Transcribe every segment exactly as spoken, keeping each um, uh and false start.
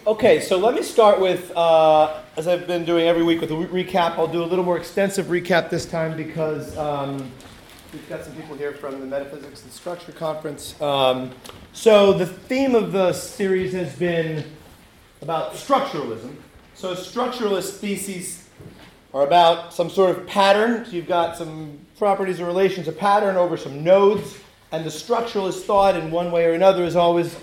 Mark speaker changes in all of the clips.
Speaker 1: Okay, so let me start with, uh, as I've been doing every week with a re- recap, I'll do a little more extensive recap this time because um, we've got some people here from the Metaphysics and Structure Conference. Um, so the theme of the series has been about structuralism. So structuralist theses are about some sort of pattern. So you've got some properties or relations, a pattern over some nodes, and the structuralist thought in one way or another is always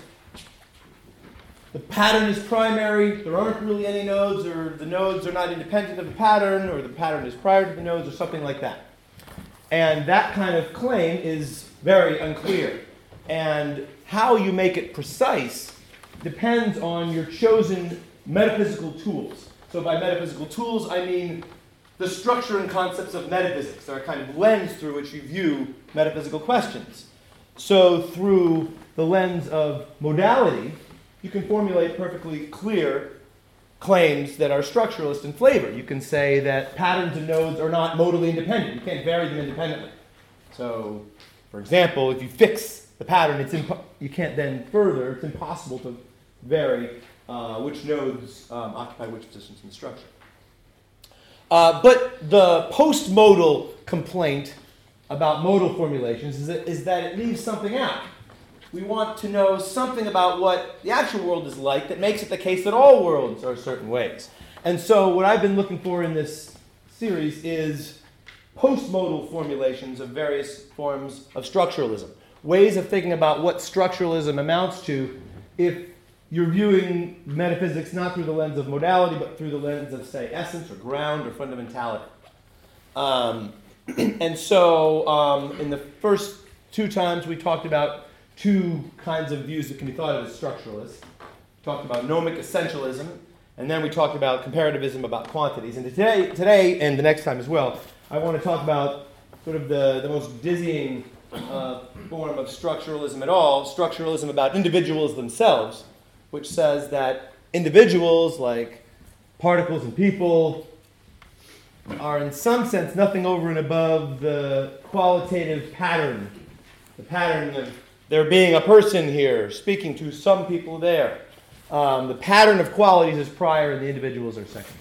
Speaker 1: the pattern is primary, there aren't really any nodes, or the nodes are not independent of the pattern, or the pattern is prior to the nodes, or something like that. And that kind of claim is very unclear. And how you make it precise depends on your chosen metaphysical tools. So by metaphysical tools, I mean the structure and concepts of metaphysics. They're a kind of lens through which you view metaphysical questions. So through the lens of modality, you can formulate perfectly clear claims that are structuralist in flavor. You can say that patterns and nodes are not modally independent. You can't vary them independently. So, for example, if you fix the pattern, it's impo- you can't then further, it's impossible to vary uh, which nodes um, occupy which positions in the structure. Uh, but the post-modal complaint about modal formulations is that, is that it leaves something out. We want to know something about what the actual world is like that makes it the case that all worlds are certain ways. And so what I've been looking for in this series is post-modal formulations of various forms of structuralism, ways of thinking about what structuralism amounts to if you're viewing metaphysics not through the lens of modality, but through the lens of, say, essence or ground or fundamentality. Um, and so um, in the first two times we talked about two kinds of views that can be thought of as structuralists. We talked about gnomic essentialism, and then we talked about comparativism about quantities. And today, today and the next time as well, I want to talk about sort of the, the most dizzying uh, form of structuralism at all, structuralism about individuals themselves, which says that individuals, like particles and people, are in some sense nothing over and above the qualitative pattern, the pattern of there being a person here, speaking to some people there. Um, the pattern of qualities is prior and the individuals are second.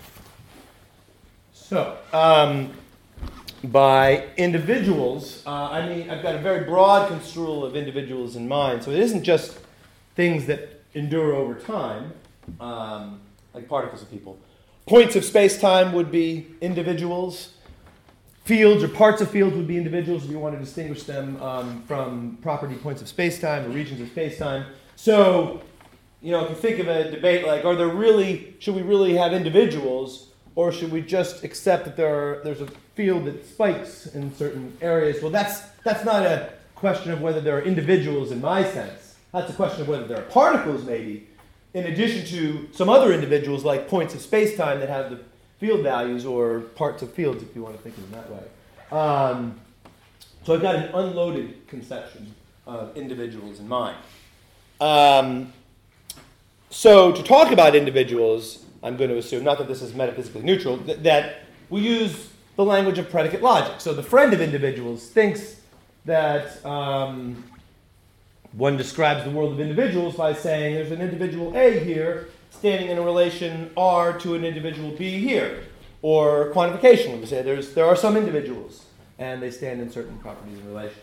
Speaker 1: So, um, by individuals, uh, I mean, I've got a very broad construal of individuals in mind. So it isn't just things that endure over time, um, like particles of people. Points of space-time would be individuals. Fields or parts of fields would be individuals if you want to distinguish them um, from property points of space-time or regions of space-time. So, you know, if you think of a debate like, are there really, should we really have individuals, or should we just accept that there are, there's a field that spikes in certain areas? Well, that's that's not a question of whether there are individuals in my sense. That's a question of whether there are particles, maybe, in addition to some other individuals like points of space-time that have the field values or parts of fields, if you want to think of them that way. Um, so I've got an unloaded conception of individuals in mind. Um, so to talk about individuals, I'm going to assume, not that this is metaphysically neutral, th- that we use the language of predicate logic. So the friend of individuals thinks that um, one describes the world of individuals by saying there's an individual A here, standing in a relation R to an individual B here. Or quantification, we say there's there are some individuals, and they stand in certain properties and relations.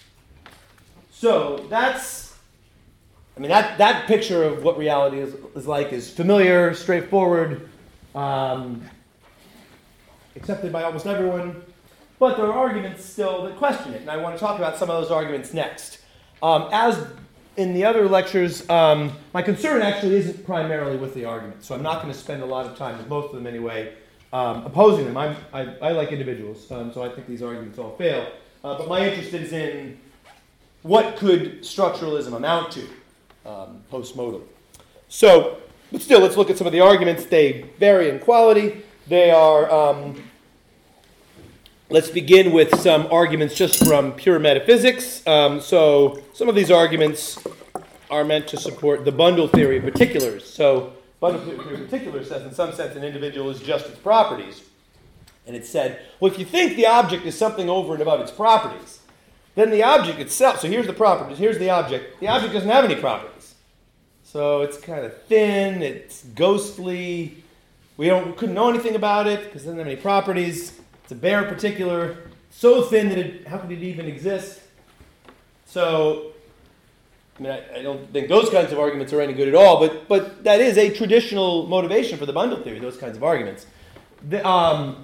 Speaker 1: So that's, I mean, that, that picture of what reality is, is like is familiar, straightforward, um, accepted by almost everyone, but there are arguments still that question it, and I want to talk about some of those arguments next. Um, as in the other lectures, um, my concern actually isn't primarily with the arguments, so I'm not going to spend a lot of time, with most of them anyway, um, opposing them. I'm, I, I like individuals, um, so I think these arguments all fail. Uh, but my interest is in what could structuralism amount to, um, post-modal. So, but still, let's look at some of the arguments. They vary in quality. They are, um, let's begin with some arguments just from pure metaphysics. Um, so some of these arguments are meant to support the bundle theory of particulars. So bundle theory of particulars says in some sense an individual is just its properties. And it said, well, if you think the object is something over and above its properties, then the object itself, so here's the properties, here's the object, the object doesn't have any properties. So it's kind of thin, it's ghostly. We don't couldn't know anything about it because it doesn't have any properties. It's a bare particular, so thin that it, how could it even exist? So, I mean, I, I don't think those kinds of arguments are any good at all, but but that is a traditional motivation for the bundle theory, those kinds of arguments. The, um,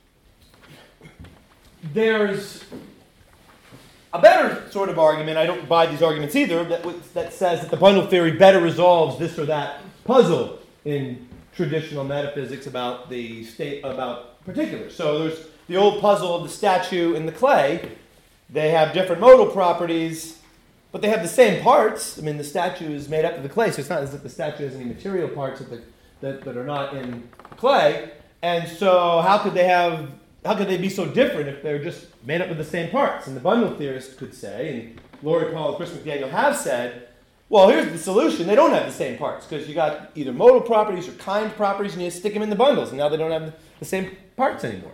Speaker 1: there's a better sort of argument, I don't buy these arguments either, that, that says that the bundle theory better resolves this or that puzzle in traditional metaphysics about the state, about particulars. So there's the old puzzle of the statue and the clay. They have different modal properties, but they have the same parts. I mean, the statue is made up of the clay, so it's not as if the statue has any material parts that, the, that, that are not in the clay. And so how could they have, how could they be so different if they're just made up of the same parts? And the bundle theorists could say, and Laurie Paul and Chris McDaniel have said, well, here's the solution. They don't have the same parts because you got either modal properties or kind properties, and you stick them in the bundles, and now they don't have the same parts anymore.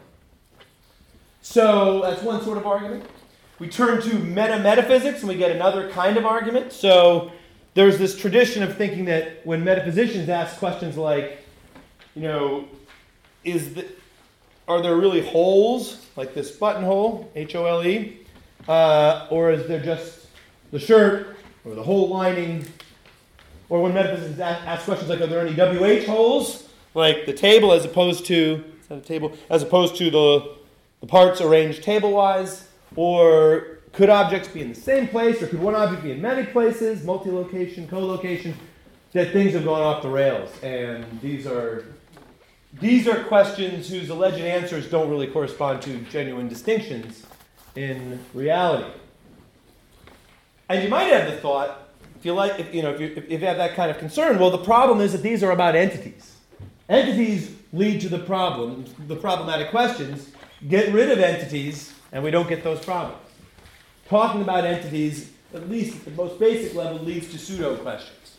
Speaker 1: So that's one sort of argument. We turn to meta-metaphysics, and we get another kind of argument. So there's this tradition of thinking that when metaphysicians ask questions like, you know, is the, are there really holes, like this buttonhole, H O L E, uh, or is there just the shirt, or the whole lining? Or when metaphysicians ask questions like, are there any W H holes, like the table as opposed to, is that a table, as opposed to the, the parts arranged table-wise? Or could objects be in the same place, or could one object be in many places, multi-location, co-location? That things have gone off the rails, and these are these are questions whose alleged answers don't really correspond to genuine distinctions in reality. And you might have the thought, if you like, if you know, if you, if you have that kind of concern, well, the problem is that these are about entities. Entities lead to the problem, the problematic questions. Get rid of entities, and we don't get those problems. Talking about entities, at least at the most basic level, leads to pseudo questions.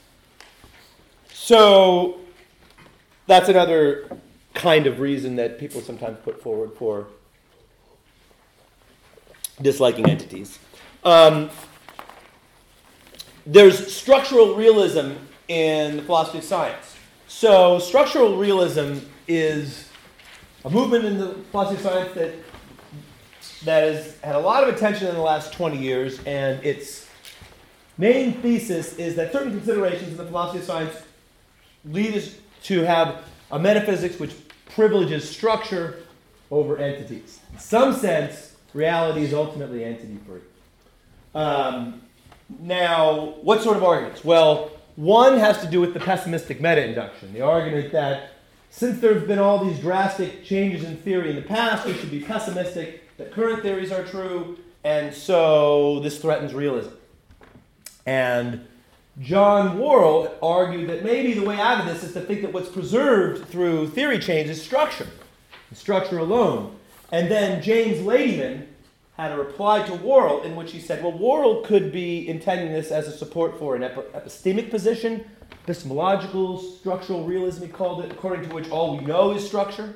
Speaker 1: So that's another kind of reason that people sometimes put forward for disliking entities. Um, there's structural realism in the philosophy of science. So structural realism is a movement in the philosophy of science that that has had a lot of attention in the last twenty years, and its main thesis is that certain considerations in the philosophy of science lead us to have a metaphysics which privileges structure over entities. In some sense, reality is ultimately entity-free. Um, now, what sort of arguments? Well, one has to do with the pessimistic meta-induction, the argument that since there have been all these drastic changes in theory in the past, we should be pessimistic that current theories are true, and so this threatens realism. And John Worrell argued that maybe the way out of this is to think that what's preserved through theory change is structure, structure alone. And then James Ladyman had a reply to Worrell in which he said, well, Worrell could be intending this as a support for an ep- epistemic position, epistemological structural realism, he called it, according to which all we know is structure.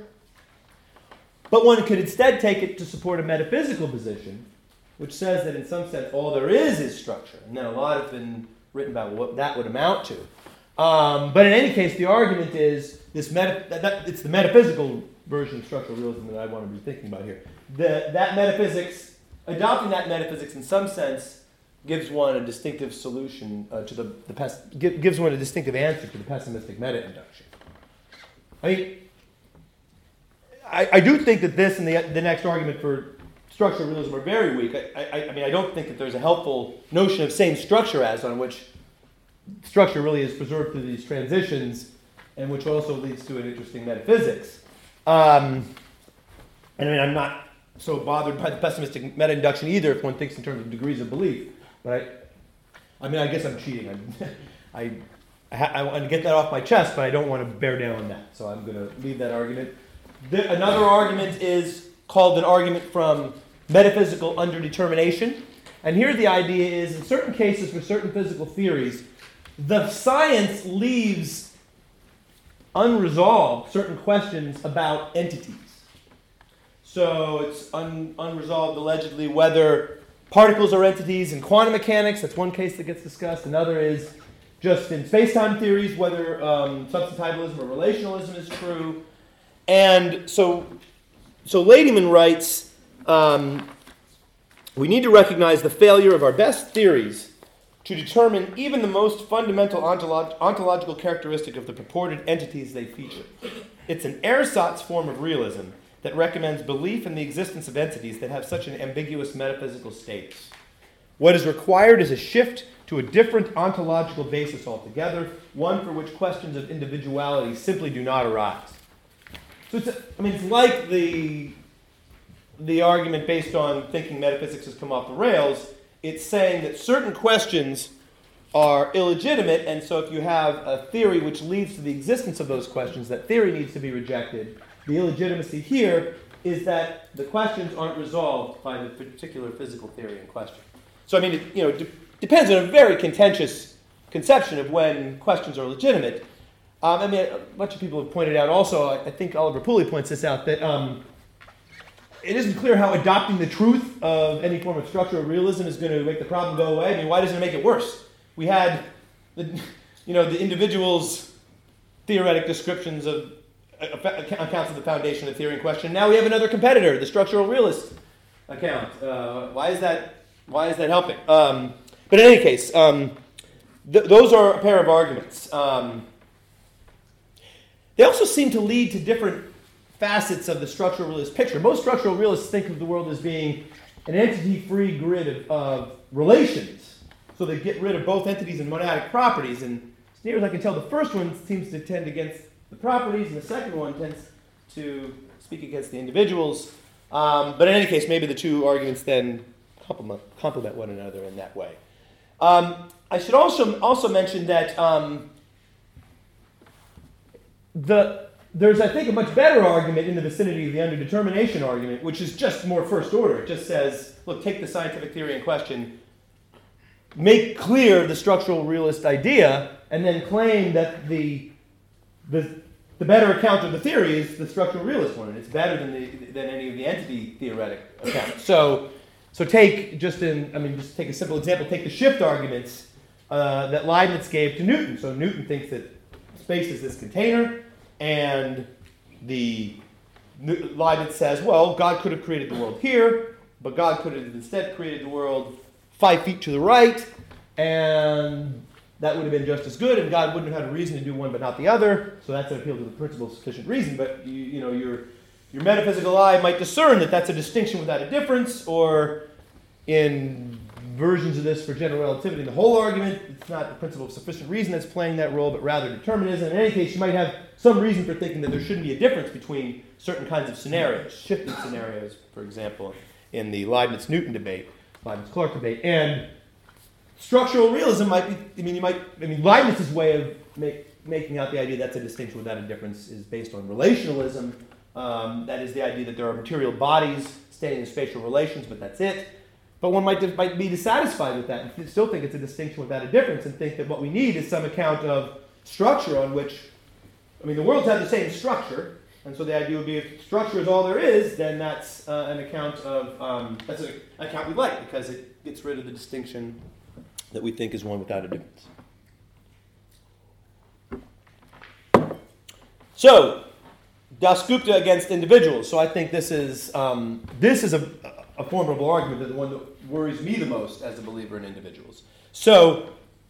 Speaker 1: But one could instead take it to support a metaphysical position, which says that in some sense all there is is structure. And then a lot has been written about what that would amount to. Um, but in any case, the argument is this meta, that, that, it's the metaphysical version of structural realism that I want to be thinking about here. The, that metaphysics, adopting that metaphysics in some sense, gives one a distinctive solution uh, to the, the pes- gives one a distinctive answer to the pessimistic meta-induction. I mean, I, I do think that this and the, the next argument for structural realism are very weak. I, I, I mean, I don't think that there's a helpful notion of same structure as on which structure really is preserved through these transitions, and which also leads to an interesting metaphysics. Um, and I mean, I'm not so bothered by the pessimistic meta-induction either if one thinks in terms of degrees of belief. But I, I mean, I guess I'm cheating. I, I, I, ha- I want to get that off my chest, but I don't want to bear down on that. So I'm going to leave that argument. The, another argument is called an argument from metaphysical underdetermination. And here the idea is, in certain cases for certain physical theories, the science leaves unresolved certain questions about entities. So it's un, unresolved, allegedly, whether particles are entities in quantum mechanics. That's one case that gets discussed. Another is just in space-time theories, whether um, substantivalism or relationalism is true. And so, so Ladyman writes, um, we need to recognize the failure of our best theories to determine even the most fundamental ontolog- ontological characteristic of the purported entities they feature. It's an ersatz form of realism that recommends belief in the existence of entities that have such an ambiguous metaphysical status. What is required is a shift to a different ontological basis altogether, one for which questions of individuality simply do not arise. So it's, a, I mean, it's like the, the argument based on thinking metaphysics has come off the rails. It's saying that certain questions are illegitimate, and so if you have a theory which leads to the existence of those questions, that theory needs to be rejected. The illegitimacy here is that the questions aren't resolved by the particular physical theory in question. So, I mean, it you know, de- depends on a very contentious conception of when questions are legitimate. Um, I mean, a bunch of people have pointed out also, I, I think Oliver Pooley points this out, that um, it isn't clear how adopting the truth of any form of structural realism is going to make the problem go away. I mean, why doesn't it make it worse? We had, the, you know, the individual's theoretic descriptions of uh, accounts of the foundation of the theory in question. Now we have another competitor, the structural realist account. Uh, why is that? Why is that helping? Um, but in any case, um, th- those are a pair of arguments. Um, they also seem to lead to different facets of the structural realist picture. Most structural realists think of the world as being an entity-free grid of, of relations. So they get rid of both entities and monadic properties. And as near as I can tell, the first one seems to tend against the properties, and the second one tends to speak against the individuals. Um, but in any case, maybe the two arguments then complement, complement one another in that way. Um, I should also also mention that um, the there's, I think, a much better argument in the vicinity of the underdetermination argument, which is just more first order. It just says, look, take the scientific theory in question, make clear the structural realist idea, and then claim that the the, the better account of the theory is the structural realist one, and it's better than the than any of the entity theoretic accounts. So, so take just in, I mean, just take a simple example. Take the shift arguments uh, that Leibniz gave to Newton. So Newton thinks that space is this container, and the Leibniz says, well, God could have created the world here, but God could have instead created the world five feet to the right, and that would have been just as good, and God wouldn't have had a reason to do one but not the other. So that's an appeal to the principle of sufficient reason. But you, you know, your your metaphysical eye might discern that that's a distinction without a difference, or in versions of this for general relativity, the whole argument, it's not the principle of sufficient reason that's playing that role, but rather determinism. In any case, you might have some reason for thinking that there shouldn't be a difference between certain kinds of scenarios, shifted scenarios, for example, in the Leibniz-Newton debate, Leibniz-Clark debate, and structural realism might be, I mean, you might, I mean, Leibniz's way of make, making out the idea that's a distinction without a difference is based on relationalism. Um, that is the idea that there are material bodies standing in spatial relations, but that's it. But one might, might be dissatisfied with that and still think it's a distinction without a difference and think that what we need is some account of structure on which, I mean, the worlds have the same structure, and so the idea would be if structure is all there is, then that's uh, an account of, um, that's an account we like because it gets rid of the distinction that we think is one without a difference. So, Dasgupta against individuals. So I think this is um, this is a, a formidable argument, that the one that worries me the most as a believer in individuals. So,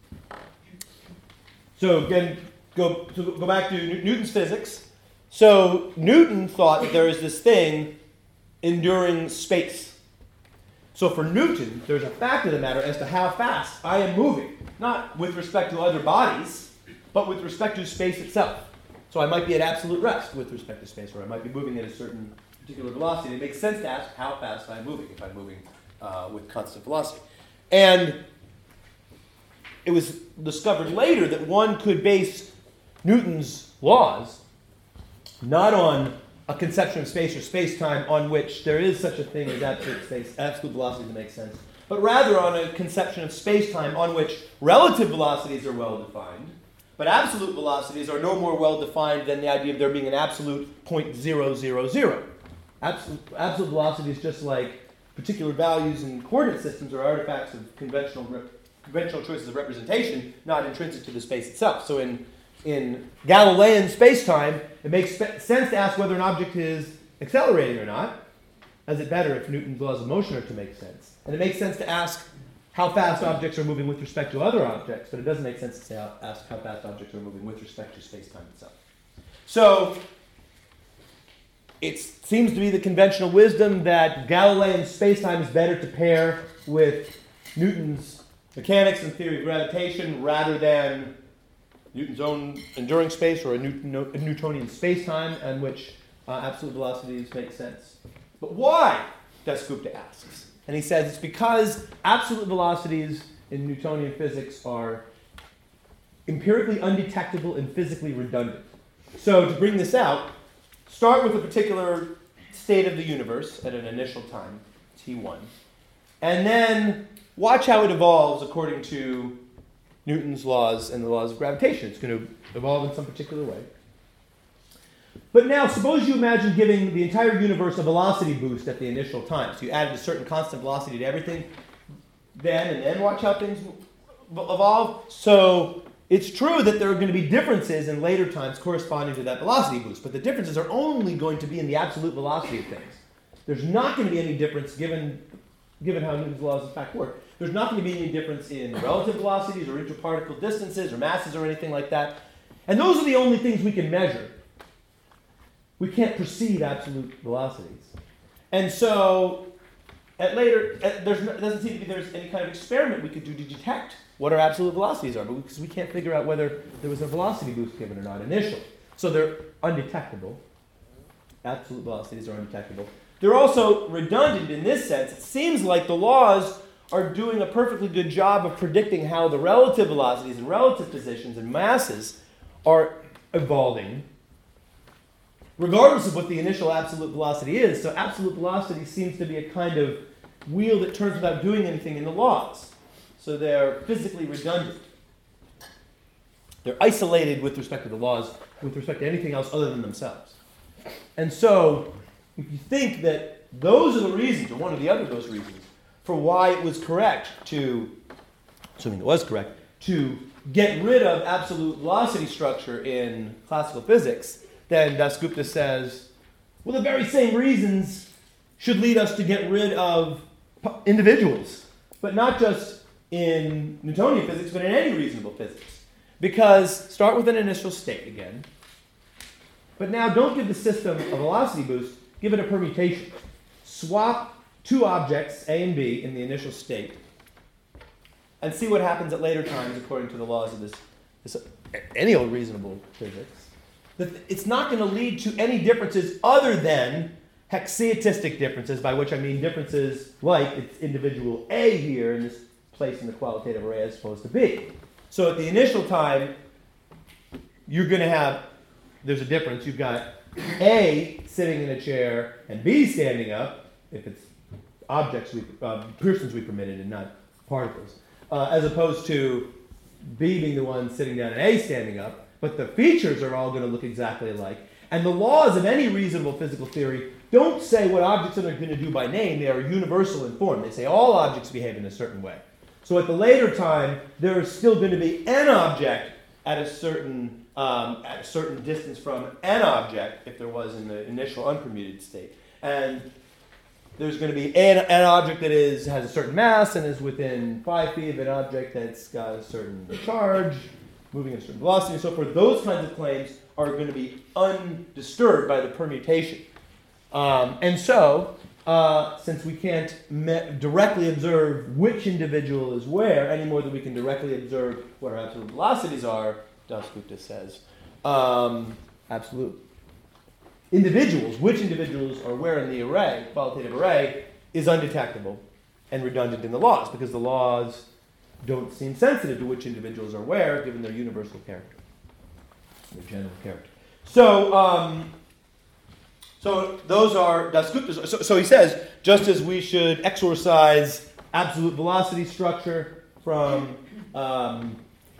Speaker 1: so again, go to go back to Newton's physics. So Newton thought that there is this thing enduring space. So for Newton, there's a fact of the matter as to how fast I am moving, not with respect to other bodies, but with respect to space itself. So I might be at absolute rest with respect to space, or I might be moving at a certain particular velocity. It makes sense to ask how fast I'm moving if I'm moving uh, with constant velocity. And it was discovered later that one could base Newton's laws not on a conception of space or space-time on which there is such a thing as absolute space, absolute velocity that makes sense, but rather on a conception of space-time on which relative velocities are well-defined, but absolute velocities are no more well-defined than the idea of there being an absolute point zero zero zero. Absolute, absolute velocity is just like particular values in coordinate systems are artifacts of conventional conventional choices of representation, not intrinsic to the space itself. So in, in Galilean space-time, it makes spe- sense to ask whether an object is accelerating or not, as it better if Newton's laws of motion are to make sense. And it makes sense to ask how fast objects are moving with respect to other objects, but it doesn't make sense to say, ask how fast objects are moving with respect to space-time itself. So it seems to be the conventional wisdom that Galilean space-time is better to pair with Newton's mechanics and theory of gravitation rather than Newton's own enduring space or a, Newton, a Newtonian space-time in which uh, absolute velocities make sense. But why, Dasgupta asks. And he says it's because absolute velocities in Newtonian physics are empirically undetectable and physically redundant. So to bring this out, start with a particular state of the universe at an initial time, T one, and then watch how it evolves according to Newton's laws and the laws of gravitation. It's going to evolve in some particular way. But now, suppose you imagine giving the entire universe a velocity boost at the initial time. So you added a certain constant velocity to everything then, and then watch how things evolve. So it's true that there are going to be differences in later times corresponding to that velocity boost, but the differences are only going to be in the absolute velocity of things. There's not going to be any difference given, given how Newton's laws in fact work. There's not going to be any difference in relative velocities or interparticle distances or masses or anything like that. And those are the only things we can measure. We can't perceive absolute velocities. And so, at later, at, there's, it doesn't seem to be there's any kind of experiment we could do to detect what our absolute velocities are, because we can't figure out whether there was a velocity boost given or not initially. So they're undetectable. Absolute velocities are undetectable. They're also redundant in this sense. It seems like the laws are doing a perfectly good job of predicting how the relative velocities and relative positions and masses are evolving, regardless of what the initial absolute velocity is. So absolute velocity seems to be a kind of wheel that turns without doing anything in the laws. So they're physically redundant. They're isolated with respect to the laws, with respect to anything else other than themselves. And so, if you think that those are the reasons, or one or the other of those reasons, for why it was correct to, assuming it was correct, to get rid of absolute velocity structure in classical physics, then Dasgupta says, well, the very same reasons should lead us to get rid of individuals, but not just in Newtonian physics, but in any reasonable physics. Because start with an initial state again, but now don't give the system a velocity boost, give it a permutation. Swap two objects, A and B, in the initial state, and see what happens at later times according to the laws of this, this any old reasonable physics. That it's not going to lead to any differences other than hexaetistic differences, by which I mean differences like its individual A here in this place in the qualitative array as opposed to B. So at the initial time, you're going to have, there's a difference. You've got A sitting in a chair and B standing up, if it's objects, we, uh, persons we permitted and not particles, uh, as opposed to B being the one sitting down and A standing up. But the features are all going to look exactly alike. And the laws of any reasonable physical theory don't say what objects are going to do by name. They are universal in form. They say all objects behave in a certain way. So at the later time, there is still going to be an object at a certain um, at a certain distance from an object, if there was in the initial unpermuted state. And there's going to be an, an object that is has a certain mass and is within five feet of an object that's got a certain charge, moving at a certain velocity and so forth. Those kinds of claims are going to be undisturbed by the permutation. Um, and so, uh, since we can't me- directly observe which individual is where, any more than we can directly observe what our absolute velocities are, Dasgupta says, um, absolute individuals, which individuals are where in the array, qualitative array, is undetectable and redundant in the laws, because the laws don't seem sensitive to which individuals are where, given their universal character, their general character. So, um, so those are Dasgupta's. So, so he says, just as we should exorcise absolute velocity structure from um,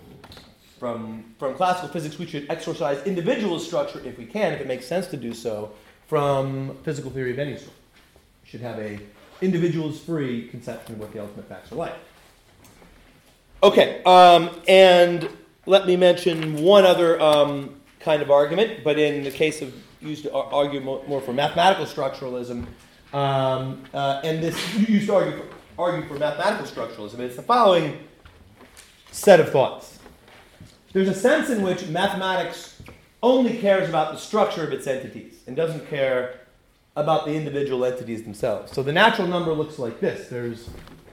Speaker 1: from from classical physics, we should exorcise individual structure if we can, if it makes sense to do so, from physical theory of any sort. We should have a individuals-free conception of what the ultimate facts are like. Okay, um, and let me mention one other um, kind of argument, but in the case of used to argue more for mathematical structuralism, um, uh, and this used to argue for, argue for mathematical structuralism. It's the following set of thoughts. There's a sense in which mathematics only cares about the structure of its entities and doesn't care about the individual entities themselves. So the natural number looks like this. There's,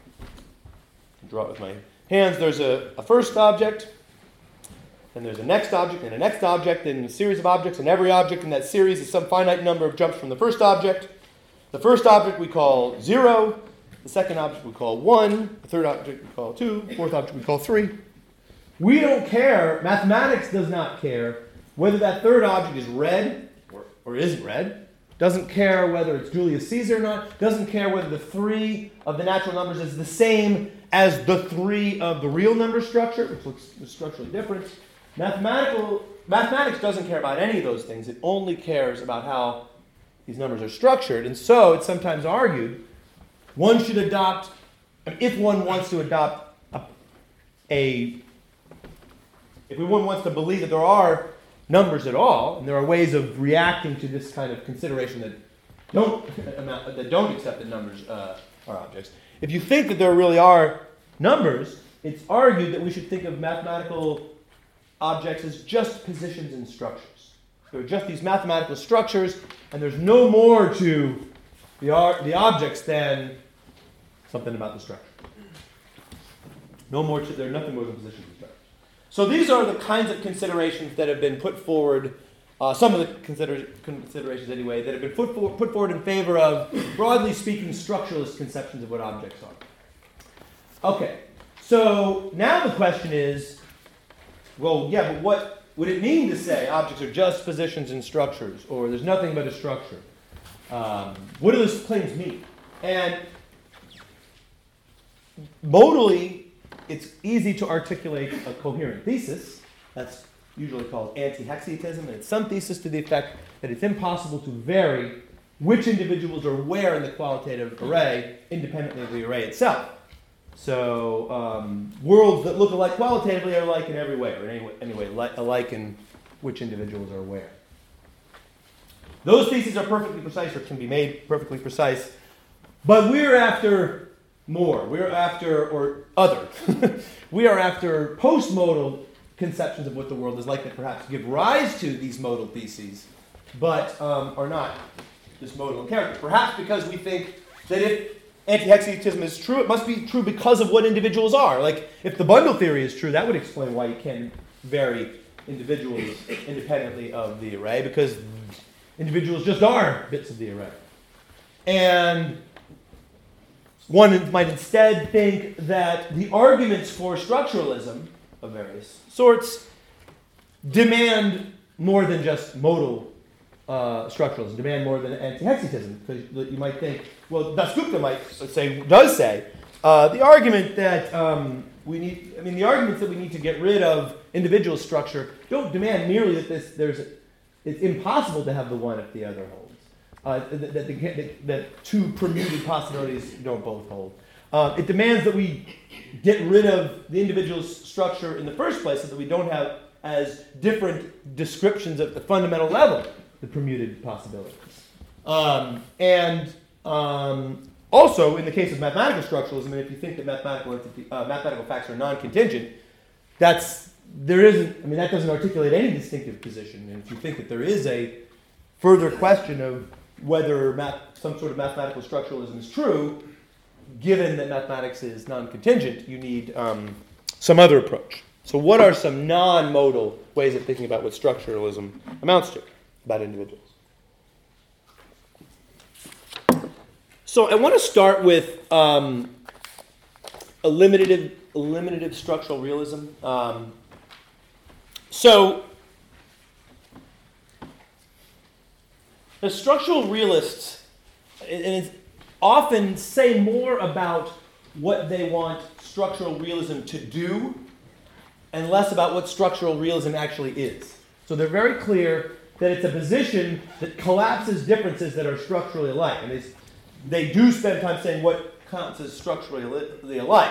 Speaker 1: I'll draw it with my hands, there's a, a first object, and there's a next object, and a next object, and a series of objects, and every object in that series is some finite number of jumps from the first object. The first object we call zero, the second object we call one, the third object we call two, the fourth object we call three. We don't care, mathematics does not care whether that third object is red or, or isn't red, doesn't care whether it's Julius Caesar or not, doesn't care whether the three of the natural numbers is the same as the three of the real number structure, which looks structurally different. Mathematical, mathematics doesn't care about any of those things. It only cares about how these numbers are structured. And so it's sometimes argued one should adopt, if one wants to adopt a, a if one wants to believe that there are numbers at all, and there are ways of reacting to this kind of consideration that don't that don't accept that numbers uh, are objects. If you think that there really are numbers, it's argued that we should think of mathematical objects as just positions and structures. There are just these mathematical structures, and there's no more to the, ar- the objects than something about the structure. No more to, there are nothing more than positions and structures. So these are the kinds of considerations that have been put forward, uh, some of the consider- considerations anyway, that have been put, for- put forward in favor of, broadly speaking, structuralist conceptions of what objects are. Okay, so now the question is, well, yeah, but what would it mean to say objects are just positions and structures, or there's nothing but a structure? Um, what do those claims mean? And modally, it's easy to articulate a coherent thesis. That's usually called anti-hexietism, and it's some thesis to the effect that it's impossible to vary which individuals are where in the qualitative array independently of the array itself. So um, worlds that look alike qualitatively are alike in every way, or in any way, anyway, li- alike in which individuals are where. Those theses are perfectly precise, or can be made perfectly precise, but we're after more. We're after, or other. We are after post-modal conceptions of what the world is like that perhaps give rise to these modal theses, but um, are not this modal in character. Perhaps because we think that if anti-hexietism is true, it must be true because of what individuals are. Like, if the bundle theory is true, that would explain why you can't vary individuals independently of the array, because individuals just are bits of the array. And one might instead think that the arguments for structuralism of various sorts demand more than just modal uh, structuralism, demand more than anti-hexietism. Because you might think, well, Dasgupta might say, does say, uh, the argument that um, we need, I mean, the arguments that we need to get rid of individual structure don't demand merely that this, there's, a, it's impossible to have the one if the other holds. Uh, that, that, that, that two permuted possibilities don't both hold. Uh, it demands that we get rid of the individual's structure in the first place so that we don't have as different descriptions at the fundamental level the permuted possibilities. Um, and um, also, in the case of mathematical structuralism, and if you think that mathematical, entity, uh, mathematical facts are non-contingent, that's, there isn't, I mean, that doesn't articulate any distinctive position. And if you think that there is a further question of whether math, some sort of mathematical structuralism is true, given that mathematics is non-contingent, you need um, some other approach. So what are some non-modal ways of thinking about what structuralism amounts to about individuals? So I want to start with um, eliminative, eliminative structural realism. Um, so the structural realists, and it's often say more about what they want structural realism to do and less about what structural realism actually is. So they're very clear that it's a position that collapses differences that are structurally alike. And they, they do spend time saying what counts as structurally alike.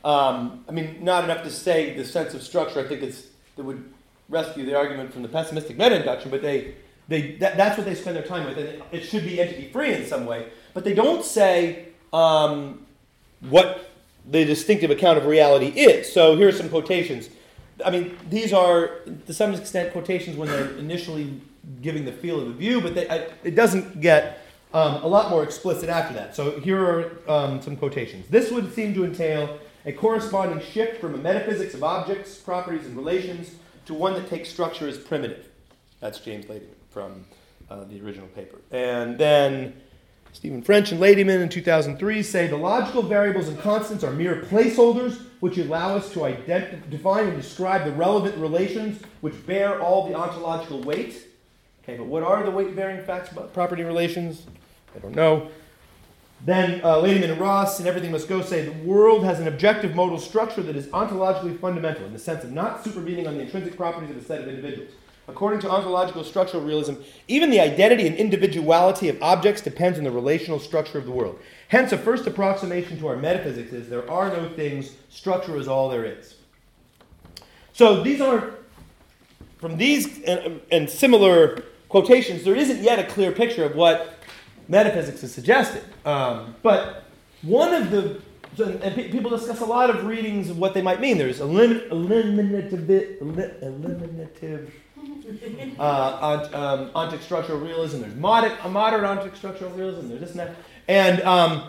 Speaker 1: Um, I mean, not enough to say the sense of structure. I think it's that would rescue the argument from the pessimistic meta-induction, but they, they that, that's what they spend their time with, and it, it should be entity-free in some way. But they don't say um, what the distinctive account of reality is. So here are some quotations. I mean, these are, to some extent, quotations when they're initially giving the feel of the view, but they, I, it doesn't get um, a lot more explicit after that. So here are um, some quotations. This would seem to entail a corresponding shift from a metaphysics of objects, properties, and relations to one that takes structure as primitive. That's James Ladyman from uh, the original paper. And then Stephen French and Ladyman in two thousand three say the logical variables and constants are mere placeholders which allow us to ident- define and describe the relevant relations which bear all the ontological weight. Okay, but what are the weight-bearing facts about property relations? I don't know. Then uh, Ladyman and Ross and Everything Must Go say the world has an objective modal structure that is ontologically fundamental in the sense of not supervening on the intrinsic properties of a set of individuals. According to ontological structural realism, even the identity and individuality of objects depends on the relational structure of the world. Hence, a first approximation to our metaphysics is there are no things, structure is all there is. So these are, from these and, and similar quotations, there isn't yet a clear picture of what metaphysics is suggesting. Um, but one of the, and people discuss a lot of readings of what they might mean. There's elim- eliminative, eliminative uh, ont, um, ontic structural realism. There's moderate, a moderate ontic structural realism. There's this and that. And um,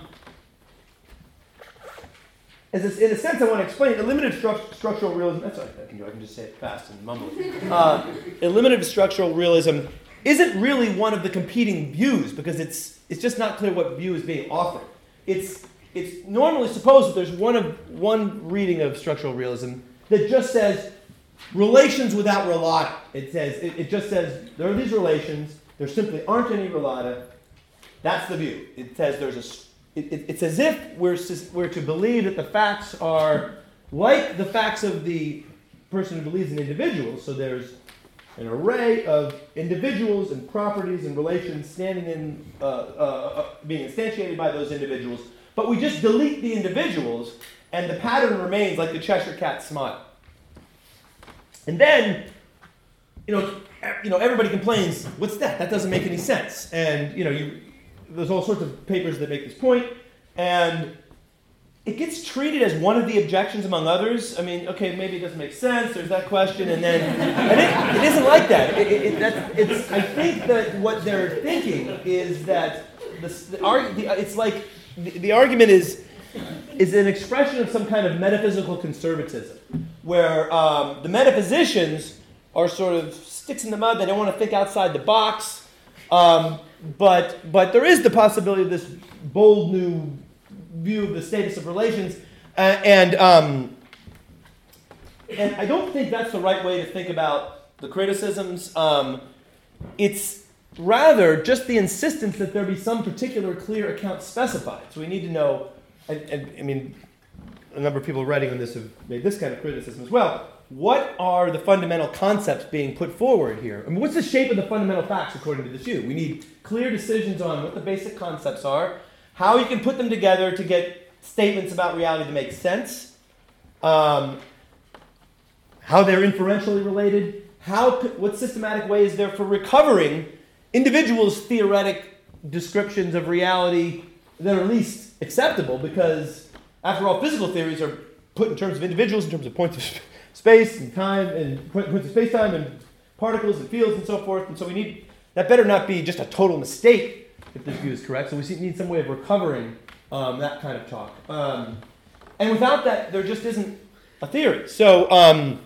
Speaker 1: as a, in a sense, I want to explain eliminative stru- structural realism. That's all I can do. I can just say it fast and mumble. Uh, eliminative structural realism isn't really one of the competing views because it's it's just not clear what view is being offered. It's it's normally supposed that there's one of one reading of structural realism that just says relations without relata. It says it, it just says there are these relations. There simply aren't any relata. That's the view. It says there's a. It, it, it's as if we're we're to believe that the facts are like the facts of the person who believes in individuals. So there's an array of individuals and properties and relations standing in, uh, uh, uh, being instantiated by those individuals, but we just delete the individuals, and the pattern remains like the Cheshire Cat smile. And then, you know, you know, everybody complains, "What's that? That doesn't make any sense." And you know, you, there's all sorts of papers that make this point, and it gets treated as one of the objections among others. I mean, okay, maybe it doesn't make sense. There's that question, and then and it, it isn't like that. It, it, that's, it's, I think that what they're thinking is that the, the, the it's like the, the argument is is an expression of some kind of metaphysical conservatism, where um, the metaphysicians are sort of sticks in the mud. They don't want to think outside the box, um, but but there is the possibility of this bold new view of the status of relations, uh, and um, and I don't think that's the right way to think about the criticisms. Um, it's rather just the insistence that there be some particular clear account specified. So we need to know, and, and I mean, a number of people writing on this have made this kind of criticism as well. What are the fundamental concepts being put forward here? I mean, what's the shape of the fundamental facts according to this view? We need clear decisions on what the basic concepts are, how you can put them together to get statements about reality to make sense, um, how they're inferentially related, how what systematic way is there for recovering individuals' theoretic descriptions of reality that are at least acceptable, because after all, physical theories are put in terms of individuals, in terms of points of space and time, and points of space-time and particles and fields and so forth, and so we need, that better not be just a total mistake if this view is correct. So we need some way of recovering um, that kind of talk. Um, and without that, there just isn't a theory. So um,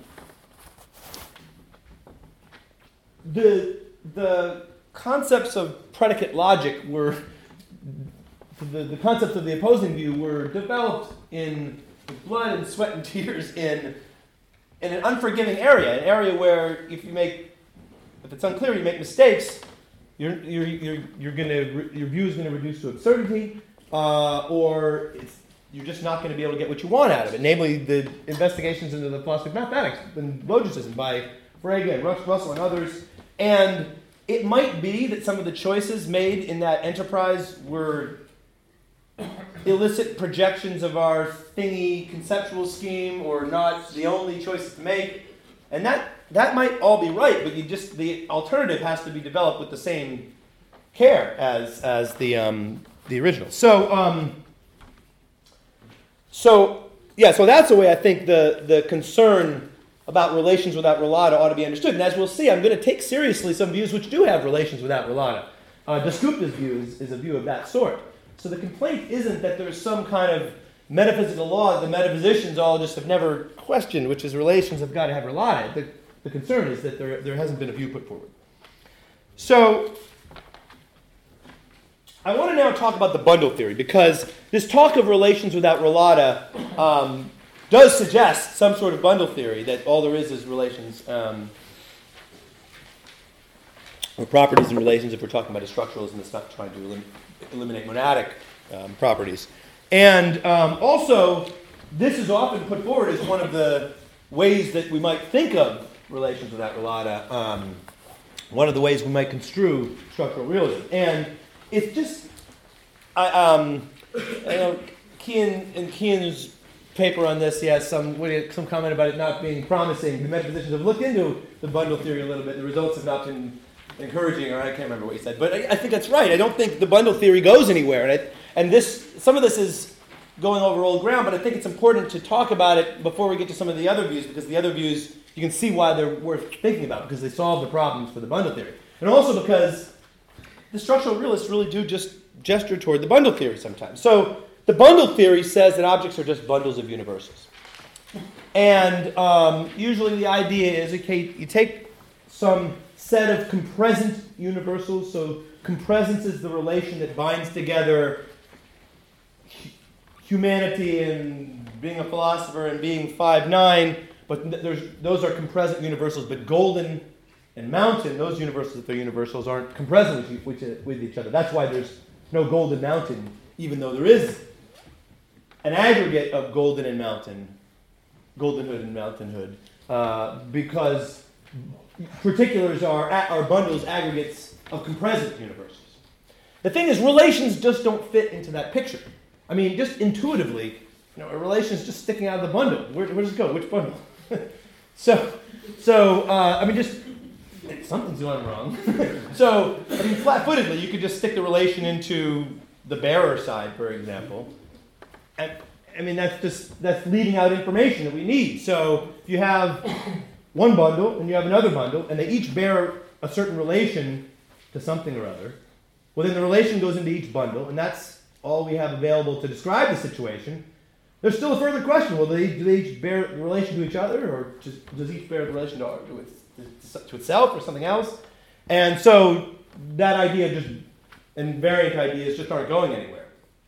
Speaker 1: the the concepts of predicate logic were, the, the concepts of the opposing view were developed in blood and sweat and tears in, in an unforgiving area, an area where if you make, if it's unclear, you make mistakes, You're you're you're you're gonna your view is gonna reduce to absurdity, uh, or it's, you're just not going to be able to get what you want out of it. Namely, the investigations into the philosophy of mathematics and logicism by Frege and Russell and others. And it might be that some of the choices made in that enterprise were illicit projections of our thingy conceptual scheme or not the only choices to make. And that, that might all be right, but you just the alternative has to be developed with the same care as as the um, the original. So um, so yeah, so that's the way I think the the concern about relations without relata ought to be understood. And as we'll see, I'm going to take seriously some views which do have relations without relata. Uh, Dasgupta's view is, is a view of that sort. So the complaint isn't that there's some kind of metaphysical law that the metaphysicians all just have never questioned, which is relations have got to have relata. The, the concern is that there, there hasn't been a view put forward. So I want to now talk about the bundle theory, because this talk of relations without relata um, does suggest some sort of bundle theory, that all there is is relations, um, or properties and relations if we're talking about a structuralism that's not trying to elim- eliminate monadic um, properties. And um, also, this is often put forward as one of the ways that we might think of relations without relata, um, one of the ways we might construe structural realism. And it's just, I, um, I know Kean, in Kean's paper on this, he has some what do you- some comment about it not being promising. The metaphysicians have looked into the bundle theory a little bit. The results have not been encouraging, or I can't remember what he said. But I, I think that's right. I don't think the bundle theory goes anywhere. And, I, and this, some of this is going over old ground, but I think it's important to talk about it before we get to some of the other views, because the other views, you can see why they're worth thinking about, because they solve the problems for the bundle theory. And also because the structural realists really do just gesture toward the bundle theory sometimes. So the bundle theory says that objects are just bundles of universals. And um, usually the idea is, okay, you take some set of compresent universals. So compresence is the relation that binds together humanity and being a philosopher and being five nine, but there's, those are compresent universals. But Golden and Mountain, those universals, if they're universals, aren't compresent with, with, with each other. That's why there's no Golden Mountain, even though there is an aggregate of Golden and Mountain, Goldenhood and Mountainhood, uh, because particulars are, are bundles, aggregates of compresent universals. The thing is, relations just don't fit into that picture. I mean, just intuitively, you know, a relation is just sticking out of the bundle. Where, where does it go? Which bundle? so, so uh, I mean, just something's going wrong. so, I mean, flat-footedly, you could just stick the relation into the bearer side, for example. And I mean, that's just that's leaving out information that we need. So, if you have one bundle and you have another bundle, and they each bear a certain relation to something or other, well, then the relation goes into each bundle, and that's all we have available to describe the situation. There's still a further question. Well, do they, do they each bear the relation to each other, or just, does each bear the relation to, to, to itself or something else? And so that idea just, and variant ideas just aren't going anywhere.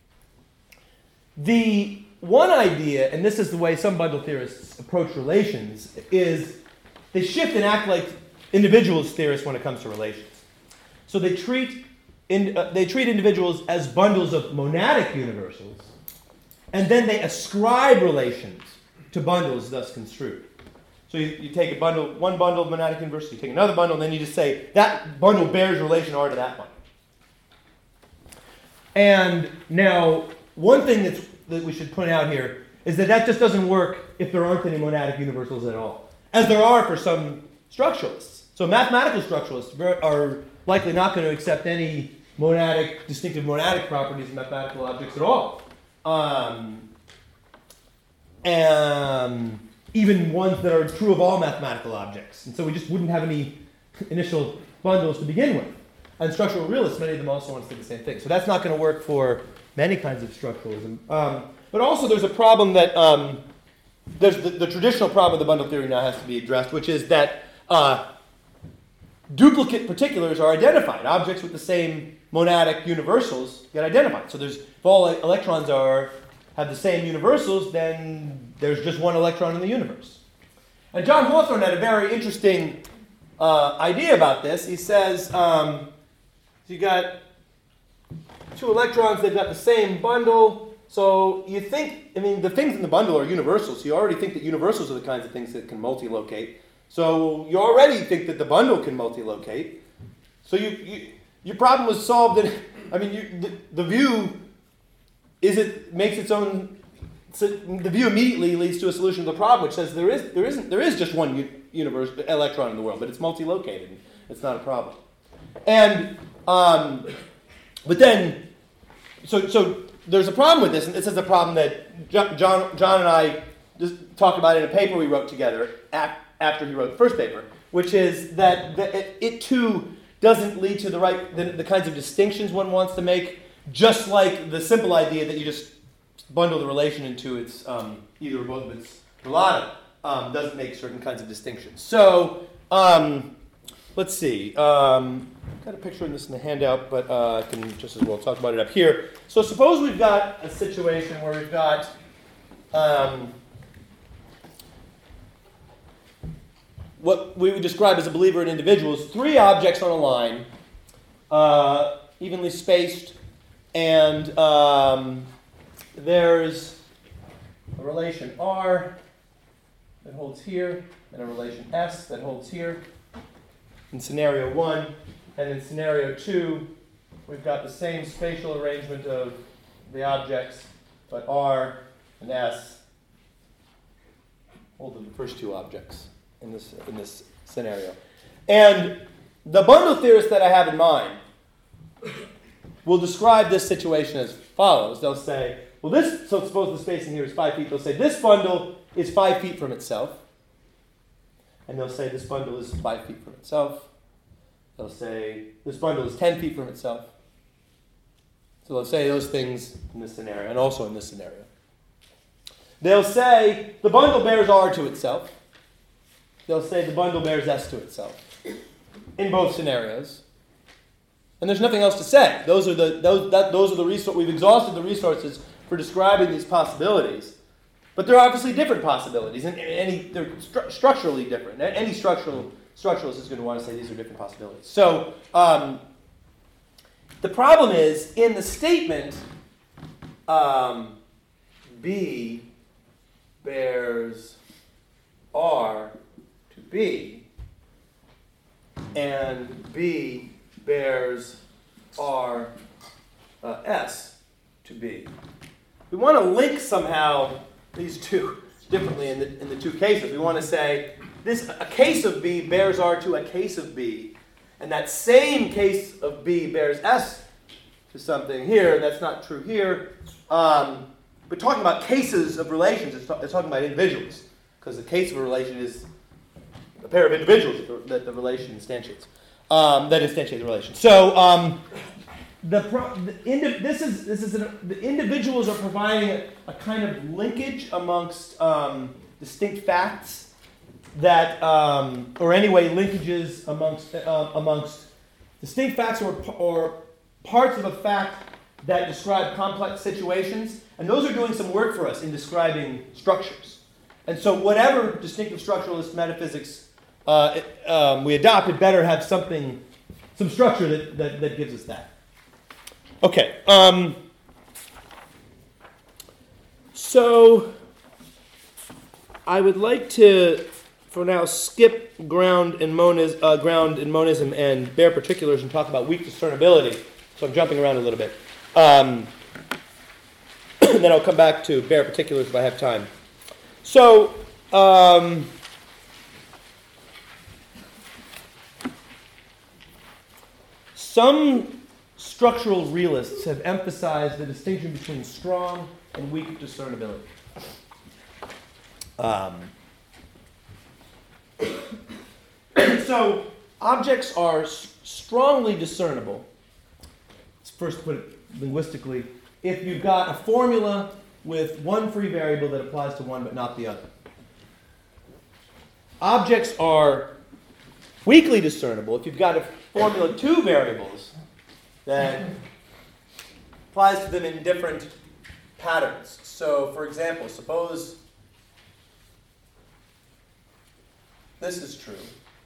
Speaker 1: The one idea, and this is the way some bundle theorists approach relations, is they shift and act like individualist theorists when it comes to relations. So they treat in, uh, they treat individuals as bundles of monadic universals, and then they ascribe relations to bundles thus construed. So you, you take a bundle, one bundle of monadic universals, you take another bundle, and then you just say that bundle bears relation R to that bundle. And now, one thing that's, that we should point out here is that that just doesn't work if there aren't any monadic universals at all, as there are for some structuralists. So mathematical structuralists are likely not going to accept any monadic, distinctive monadic properties of mathematical objects at all. Um, and even ones that are true of all mathematical objects. And so we just wouldn't have any initial bundles to begin with. And structural realists, many of them also want to do the same thing. So that's not going to work for many kinds of structuralism. Um, but also there's a problem that, um, there's the, the traditional problem of the bundle theory now has to be addressed, which is that uh, duplicate particulars are identified. Objects with the same monadic universals get identified. So there's, if all electrons are have the same universals, then there's just one electron in the universe. And John Hawthorne had a very interesting uh, idea about this. He says, um, so you got two electrons, they've got the same bundle. So you think, I mean, the things in the bundle are universals. So you already think that universals are the kinds of things that can multi-locate. So you already think that the bundle can multi-locate. So you, you your problem was solved in, I mean, you, the, the view is it makes its own. So the view immediately leads to a solution to the problem, which says there is there isn't there is just one u- universe electron in the world, but it's multi-located. It's not a problem. And um, but then, so so there's a problem with this, and this is a problem that John John and I just talked about in a paper we wrote together after he wrote the first paper, which is that the, it, it too doesn't lead to the right the, the kinds of distinctions one wants to make, just like the simple idea that you just bundle the relation into its um, either or both of its relata um, doesn't make certain kinds of distinctions. So um, let's see. Um, got a picture of this in the handout, but uh, I can just as well talk about it up here. So suppose we've got a situation where we've got um, what we would describe as a believer in individuals, three objects on a line, uh, evenly spaced, and um, there's a relation R that holds here, and a relation S that holds here in scenario one. And in scenario two, we've got the same spatial arrangement of the objects, but R and S hold the first two objects in this, in this scenario. And the bundle theorists that I have in mind will describe this situation as follows. They'll say, well, this, so suppose the spacing here is five feet. They'll say this bundle is five feet from itself. And they'll say this bundle is five feet from itself. They'll say this bundle is ten feet from itself. So they'll say those things in this scenario and also in this scenario. They'll say the bundle bears R to itself. They'll say the bundle bears S to itself in both scenarios. And there's nothing else to say. Those are the those that those are the resources. We've exhausted the resources for describing these possibilities, but there are obviously different possibilities, and any they're stru- structurally different. Any structural structuralist is going to want to say these are different possibilities. So um, the problem is in the statement um, B bears R to B, and B bears R uh, S to B. We want to link somehow these two differently in the in the two cases. We want to say this a case of B bears R to a case of B, and that same case of B bears S to something here. That's not true here. Um, but talking about cases of relations, it's, ta- it's talking about individuals, because the case of a relation is a pair of individuals that the relation instantiates. Um, that instantiate the relation. So um, the, pro- the indi- this is this is an, the individuals are providing a, a kind of linkage amongst um, distinct facts that, um, or anyway, linkages amongst uh, amongst distinct facts or or parts of a fact that describe complex situations, and those are doing some work for us in describing structures. And so, whatever distinctive structuralist metaphysics Uh, it, um, we adopt, it better have something, some structure that, that, that gives us that. Okay. Um, so I would like to, for now, skip ground and monism, uh, ground and monism and bare particulars and talk about weak discernibility. So I'm jumping around a little bit. Um, and then I'll come back to bare particulars if I have time. So. Um, Some structural realists have emphasized the distinction between strong and weak discernibility. Um, so, objects are s- strongly discernible. Let's first put it linguistically. If you've got a formula with one free variable that applies to one but not the other. Objects are weakly discernible if you've got a formula two variables that applies to them in different patterns. So, for example, suppose this is true.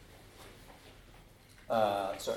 Speaker 1: Uh, sorry.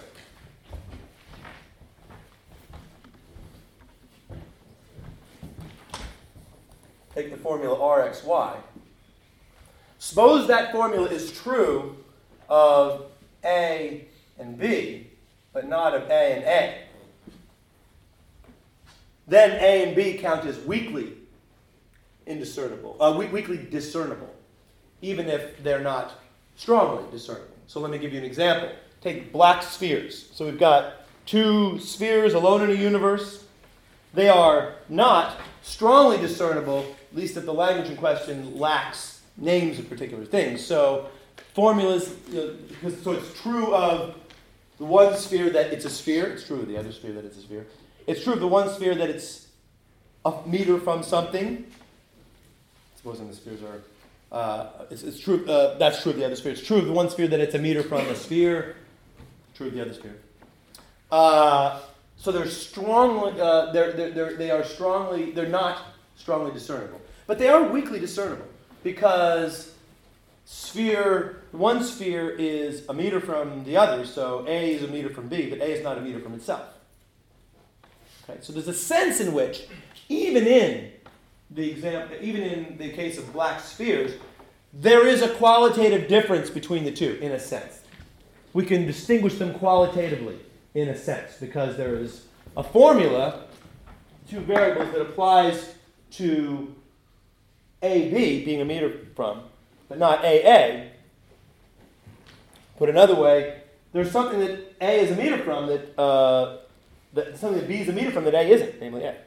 Speaker 1: Take the formula R X Y. Suppose that formula is true of A and B, but not of A and A. then A and B count as weakly indiscernible, uh, we- weakly discernible, even if they're not strongly discernible. So let me give you an example. Take black spheres. So we've got two spheres alone in a universe. They are not strongly discernible, at least if the language in question lacks names of particular things. So formulas, you know, because, so it's true of the one sphere that it's a sphere. It's true of the other sphere that it's a sphere. It's true of the one sphere that it's a meter from something. Supposing the spheres are, uh, it's, it's true. Uh, that's true of the other sphere. It's true of the one sphere that it's a meter from a sphere. True of the other sphere. Uh, so they're strongly, uh, they're, they're, they're, they are strongly, they're not strongly discernible, but they are weakly discernible because sphere, one sphere is a meter from the other. So A is a meter from B, but A is not a meter from itself. Okay, so there's a sense in which, even in the example, even in the case of black spheres, there is a qualitative difference between the two, in a sense. We can distinguish them qualitatively, in a sense, because there is a formula, two variables, that applies to A B being a meter from, but not A A. Put another way, there's something that A is a meter from that, uh, that something that B is a meter from that A isn't, namely A.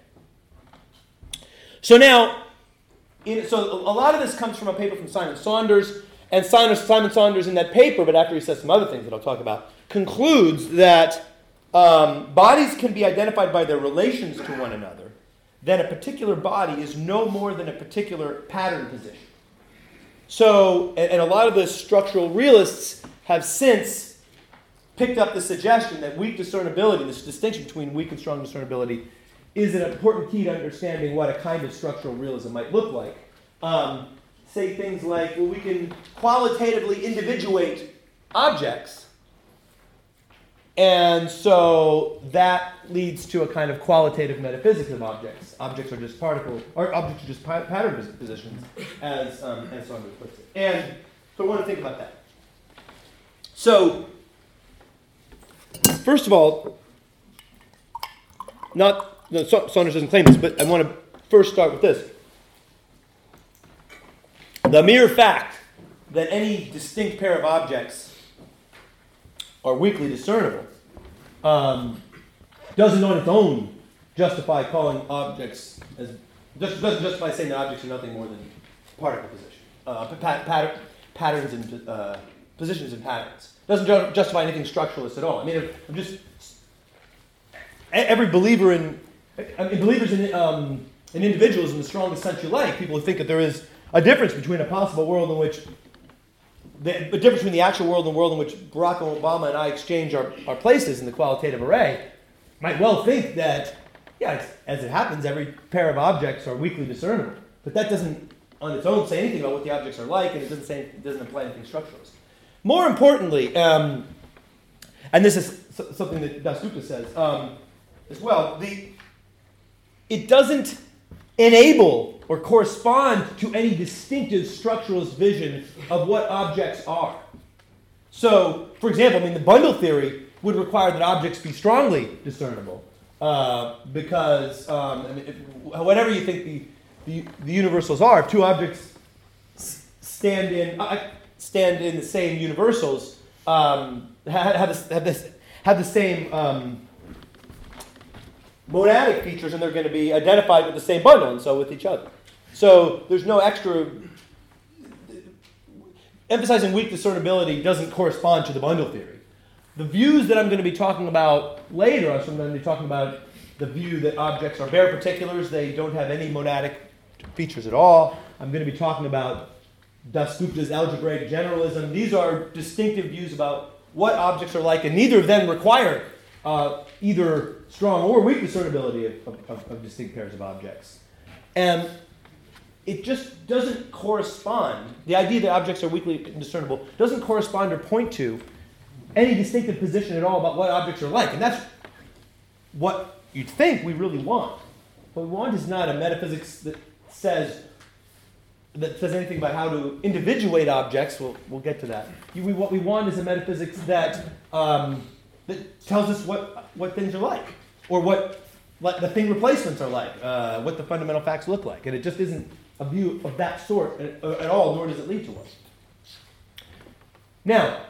Speaker 1: So now, in, so a lot of this comes from a paper from Simon Saunders, and Simon, Simon Saunders in that paper, but after he says some other things that I'll talk about, concludes that um, bodies can be identified by their relations to one another, then a particular body is no more than a particular pattern position. So, and, and a lot of the structural realists have since picked up the suggestion that weak discernibility, this distinction between weak and strong discernibility, is an important key to understanding what a kind of structural realism might look like. Um, say things like, well, we can qualitatively individuate objects, and so that leads to a kind of qualitative metaphysics of objects. Objects are just particle, or objects are just pa- pattern positions, as um, as Saunders puts it. And so I want to think about that. So, first of all, not no, Saunders doesn't claim this, but I want to first start with this. The mere fact that any distinct pair of objects are weakly discernible um, doesn't on its own justify calling objects as just doesn't justify saying that objects are nothing more than particle position uh, pat, pat, patterns and uh, positions and patterns. Doesn't ju- justify anything structuralist at all. I mean, I'm just every believer in I mean, believers in um, in individuals in the strongest sense you like, people who think that there is a difference between a possible world in which The, the difference between the actual world and the world in which Barack Obama and I exchange our, our places in the qualitative array might well think that, yeah, it's, as it happens, every pair of objects are weakly discernible. But that doesn't, on its own, say anything about what the objects are like, and it doesn't say it doesn't imply anything structuralist. More importantly, um, and this is something that Dasgupta says um, as well, the it doesn't enable or correspond to any distinctive structuralist vision of what objects are. So, for example, I mean, the bundle theory would require that objects be strongly discernible, uh, because um, I mean, if, whatever you think the, the the universals are, if two objects stand in uh, stand in the same universals, um, have, have, this, have this have the same um, monadic features, and they're going to be identified with the same bundle, and so with each other. So there's no extra... Emphasizing weak discernibility doesn't correspond to the bundle theory. The views that I'm going to be talking about later, so I'm going to be talking about the view that objects are bare particulars, they don't have any monadic features at all. I'm going to be talking about Dasgupta's algebraic generalism. These are distinctive views about what objects are like, and neither of them require uh, either strong or weak discernibility of, of, of distinct pairs of objects. And it just doesn't correspond, the idea that objects are weakly discernible doesn't correspond or point to any distinctive position at all about what objects are like. And that's what you'd think we really want. What we want is not a metaphysics that says that says anything about how to individuate objects. We'll, we'll get to that. You, we, what we want is a metaphysics that um, that tells us what, what things are like, or what what the thing replacements are like, uh, what the fundamental facts look like. And it just isn't a view of that sort at, at all, nor does it lead to one. Now,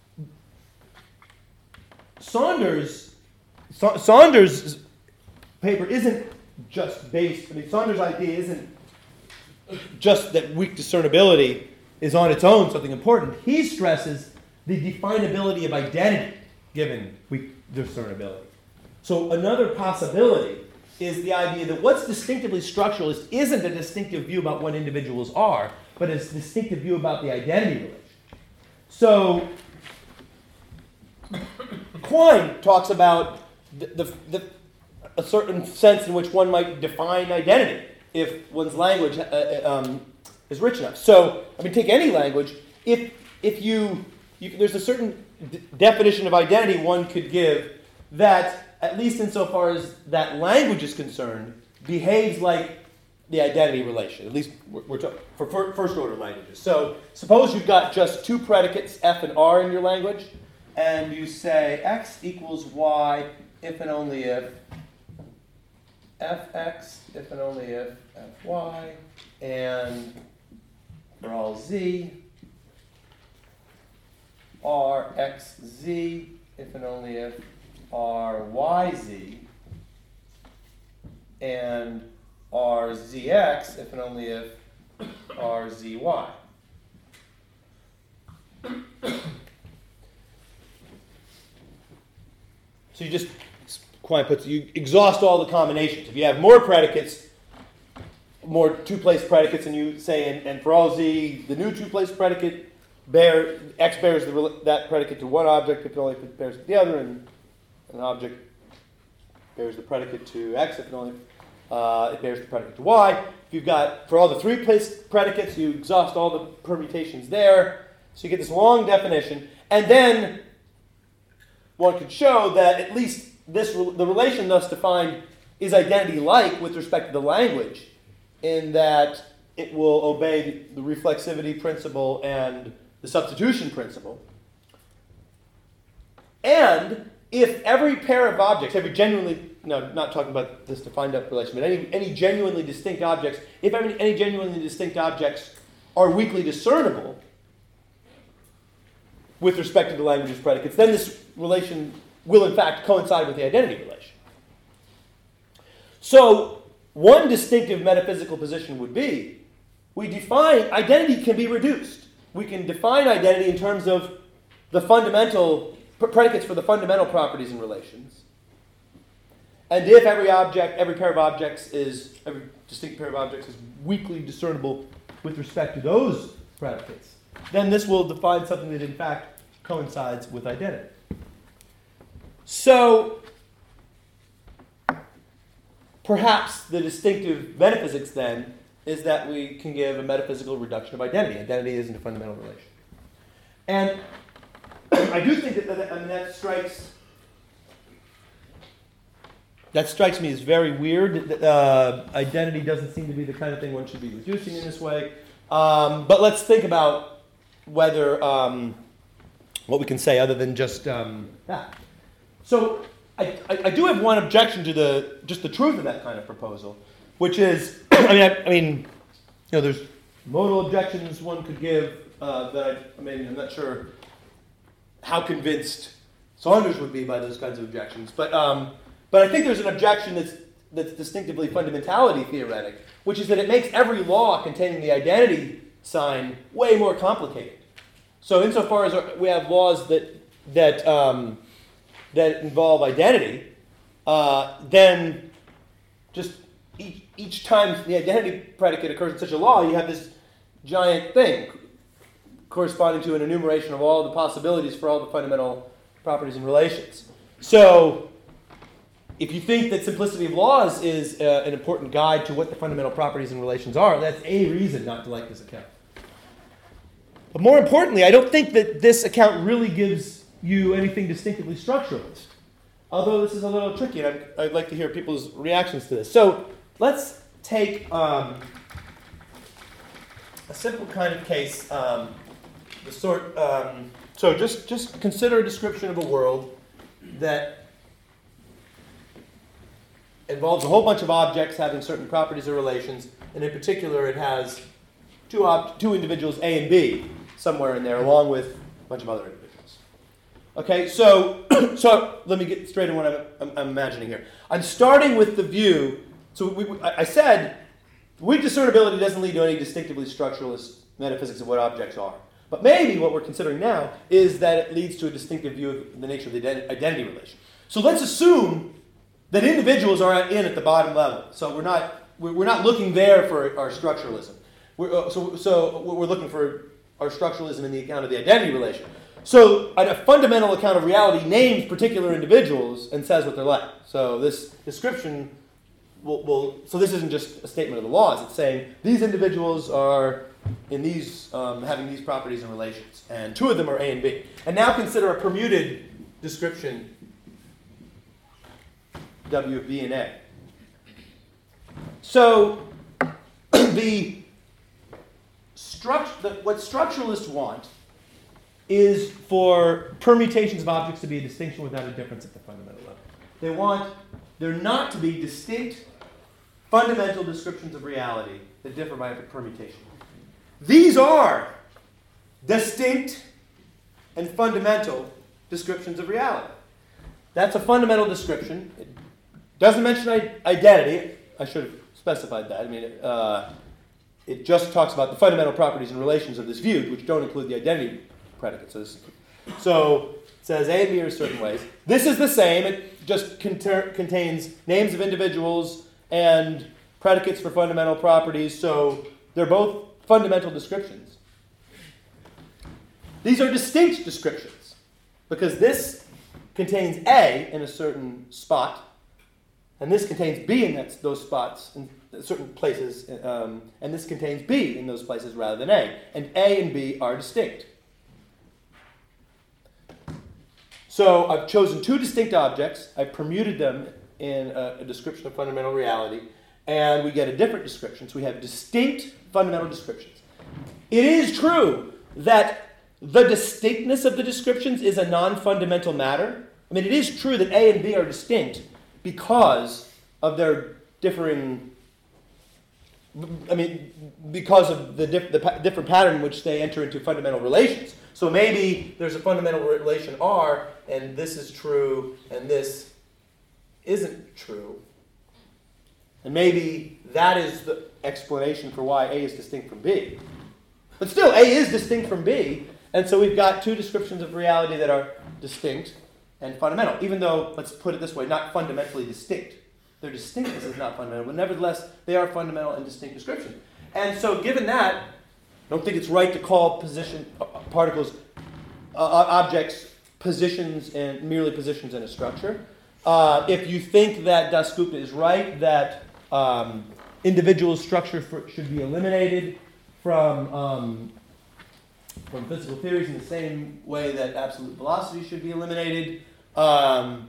Speaker 1: Saunders, Sa- Saunders' paper isn't just based, I mean, Saunders' idea isn't just that weak discernibility is on its own something important. He stresses the definability of identity given weak discernibility. So another possibility is the idea that what's distinctively structuralist isn't a distinctive view about what individuals are, but a distinctive view about the identity relation. So Quine talks about the, the, the, a certain sense in which one might define identity if one's language uh, um, is rich enough. So, I mean, take any language. If if you, you there's a certain d- definition of identity one could give that, at least insofar as that language is concerned, behaves like the identity relation. At least we're, we're talking for, for first order languages. So, suppose you've got just two predicates, F and R, in your language, and you say X equals Y if and only if Fx, if and only if Fy, and for all Z, Rxz, if and only if Ryz, and Rzx, if and only if Rzy. So you just, Quine puts, you exhaust all the combinations. If you have more predicates, more two-place predicates, and you say, and, and for all Z, the new two-place predicate, bear, X bears the, that predicate to one object, if only if it bears to the other, and an object bears the predicate to X, if and only uh, it bears the predicate to Y. If you've got, for all the three-place predicates, you exhaust all the permutations there, so you get this long definition, and then one could show that at least this the relation thus defined is identity-like with respect to the language, in that it will obey the reflexivity principle and the substitution principle. And if every pair of objects, every genuinely, no, not talking about this defined up relation, but any, any genuinely distinct objects, if any, any genuinely distinct objects are weakly discernible with respect to the language's predicates, then this relation will in fact coincide with the identity relation. So one distinctive metaphysical position would be, we define, identity can be reduced. We can define identity in terms of the fundamental, predicates for the fundamental properties in relations. And if every object, every pair of objects is, every distinct pair of objects is weakly discernible with respect to those predicates, then this will define something that in fact coincides with identity. So, perhaps the distinctive metaphysics then is that we can give a metaphysical reduction of identity. Identity isn't a fundamental relation. And I do think that, that I mean, that strikes that strikes me as very weird. Uh, identity doesn't seem to be the kind of thing one should be reducing in this way. Um, but let's think about whether um, what we can say other than just um, that. So I, I, I do have one objection to the just the truth of that kind of proposal, which is, I mean, I, I mean, you know, there's modal objections one could give uh, that I, I mean, I'm not sure how convinced Saunders would be by those kinds of objections, but um, but I think there's an objection that's that's distinctively fundamentality theoretic, which is that it makes every law containing the identity sign way more complicated. So insofar as we have laws that that um, that involve identity, uh, then just each, each time the identity predicate occurs in such a law, you have this giant thing corresponding to an enumeration of all the possibilities for all the fundamental properties and relations. So if you think that simplicity of laws is uh, an important guide to what the fundamental properties and relations are, that's a reason not to like this account. But more importantly, I don't think that this account really gives you anything distinctively structuralist. Although this is a little tricky, and I'd, I'd like to hear people's reactions to this. So let's take um, a simple kind of case. Um, the sort. Um, so just just consider a description of a world that involves a whole bunch of objects having certain properties or relations, and in particular it has two, ob- two individuals, A and B, somewhere in there, along with a bunch of other individuals. Okay, so so let me get straight to what I'm, I'm, I'm imagining here. I'm starting with the view, so we, we, I said weak discernibility doesn't lead to any distinctively structuralist metaphysics of what objects are. But maybe what we're considering now is that it leads to a distinctive view of the nature of the ident- identity relation. So let's assume that individuals are in at the bottom level. So we're not we're not looking there for our structuralism. We're, uh, so so we're looking for our structuralism in the account of the identity relation. So a fundamental account of reality names particular individuals and says what they're like. So this description will, will so this isn't just a statement of the laws. It's saying these individuals are in these um, having these properties and relations, and two of them are A and B. And now consider a permuted description W of B and A. So the struct the, what structuralists want is for permutations of objects to be a distinction without a difference at the fundamental level. They want there not to be distinct fundamental descriptions of reality that differ by permutation. These are distinct and fundamental descriptions of reality. That's a fundamental description. It doesn't mention identity. I should have specified that. I mean, uh, it just talks about the fundamental properties and relations of this view, which don't include the identity predicate. So, this, so it says A and B are certain ways. This is the same. It just conter- contains names of individuals and predicates for fundamental properties. So they're both fundamental descriptions. These are distinct descriptions because this contains A in a certain spot, and this contains B in that, those spots in certain places, um, and this contains B in those places rather than A. And A and B are distinct. So I've chosen two distinct objects. I've permuted them in a, a description of fundamental reality, and we get a different description. So we have distinct fundamental descriptions. It is true that the distinctness of the descriptions is a non-fundamental matter. I mean, it is true that A and B are distinct because of their differing, I mean, because of the, diff, the pa- different pattern in which they enter into fundamental relations. So maybe there's a fundamental relation R, and this is true, and this isn't true. And maybe that is the explanation for why A is distinct from B. But still, A is distinct from B, and so we've got two descriptions of reality that are distinct and fundamental, even though, let's put it this way, not fundamentally distinct. Their distinctness is not fundamental, but nevertheless, they are fundamental and distinct descriptions. And so given that, I don't think it's right to call position uh, particles, uh, objects, positions and merely positions in a structure. Uh, if you think that Dasgupta is right, that um, individual structure for, should be eliminated from um, from physical theories in the same way that absolute velocity should be eliminated, um,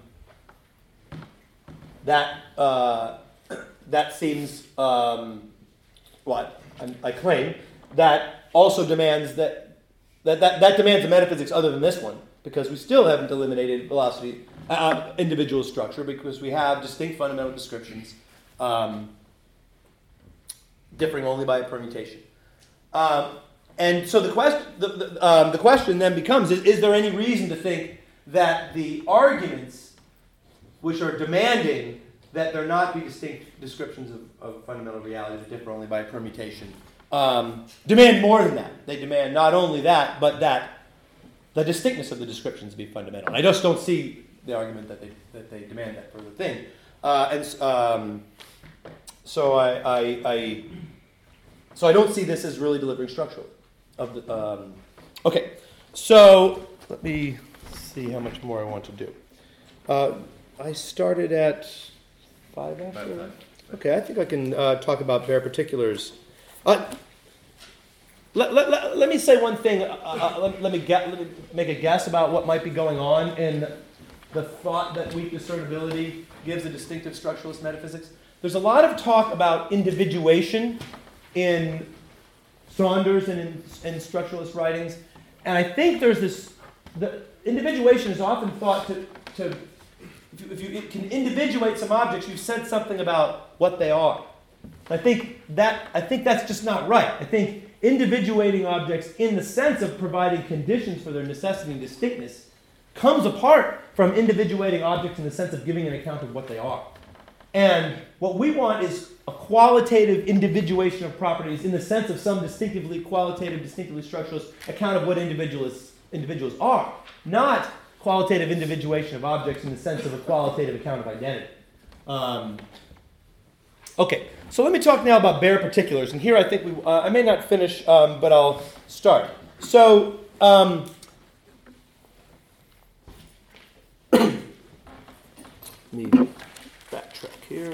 Speaker 1: that uh, that seems um, what I, I claim that also demands that, that that that demands a metaphysics other than this one, because we still haven't eliminated velocity uh, individual structure because we have distinct fundamental descriptions um, differing only by a permutation. Um, and so the question the, the, um, the question then becomes: is, is there any reason to think that the arguments which are demanding that there not be distinct descriptions of, of fundamental reality that differ only by permutation um, demand more than that? They demand not only that, but that the distinctness of the descriptions be fundamental. And I just don't see the argument that they that they demand that further thing. Uh, and um, so I, I, I so I don't see this as really delivering structurally. Of the um, okay, so let me see how much more I want to do. Uh, I started at five after that. Okay, I think I can uh, talk about bare particulars. Uh, let, let, let, let me say one thing. Uh, uh, let, let me get, let me make a guess about what might be going on in the thought that weak discernibility gives a distinctive structuralist metaphysics. There's a lot of talk about individuation in Saunders and in, in structuralist writings, and I think there's this. The individuation is often thought to to if you, if you can individuate some objects, you've said something about what they are. I think that I think that's just not right. I think individuating objects in the sense of providing conditions for their necessity and distinctness comes apart from individuating objects in the sense of giving an account of what they are. And what we want is a qualitative individuation of properties in the sense of some distinctively qualitative, distinctively structuralist account of what individuals, individuals are, not qualitative individuation of objects in the sense of a qualitative account of identity. Um, okay, so let me talk now about bare particulars. And here I think we, uh, I may not finish, um, but I'll start. So, um, let me backtrack here.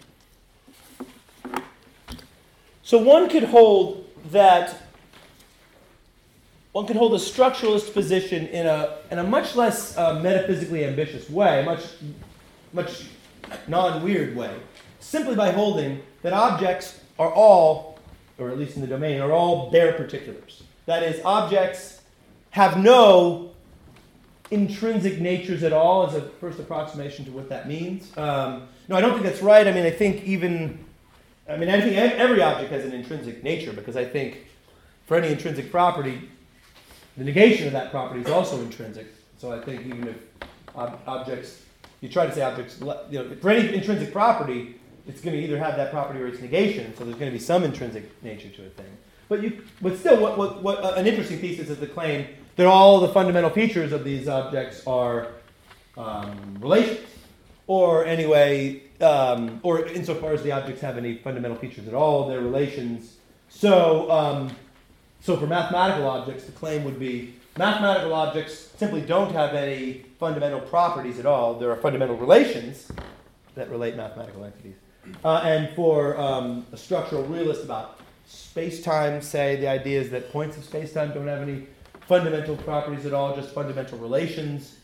Speaker 1: So one could hold that one could hold a structuralist position in a in a much less uh, metaphysically ambitious way, much much non-weird way, simply by holding that objects are all, or at least in the domain, are all bare particulars. That is, objects have no intrinsic natures at all, as a first approximation to what that means. Um, no, I don't think that's right. I mean, I think even, I mean, I think every object has an intrinsic nature, because I think for any intrinsic property, the negation of that property is also intrinsic. So I think even if ob- objects, you try to say objects, you know, for any intrinsic property, it's going to either have that property or its negation, so there's going to be some intrinsic nature to a thing. But you, but still, what, what, what uh, an interesting thesis is the claim that all the fundamental features of these objects are um, relations, or anyway, um, or insofar as the objects have any fundamental features at all, they're relations. So, um, so for mathematical objects, the claim would be mathematical objects simply don't have any fundamental properties at all. There are fundamental relations that relate mathematical entities. Uh, and for um, a structural realist about space-time, say, the idea is that points of space-time don't have any fundamental properties at all, just fundamental relations.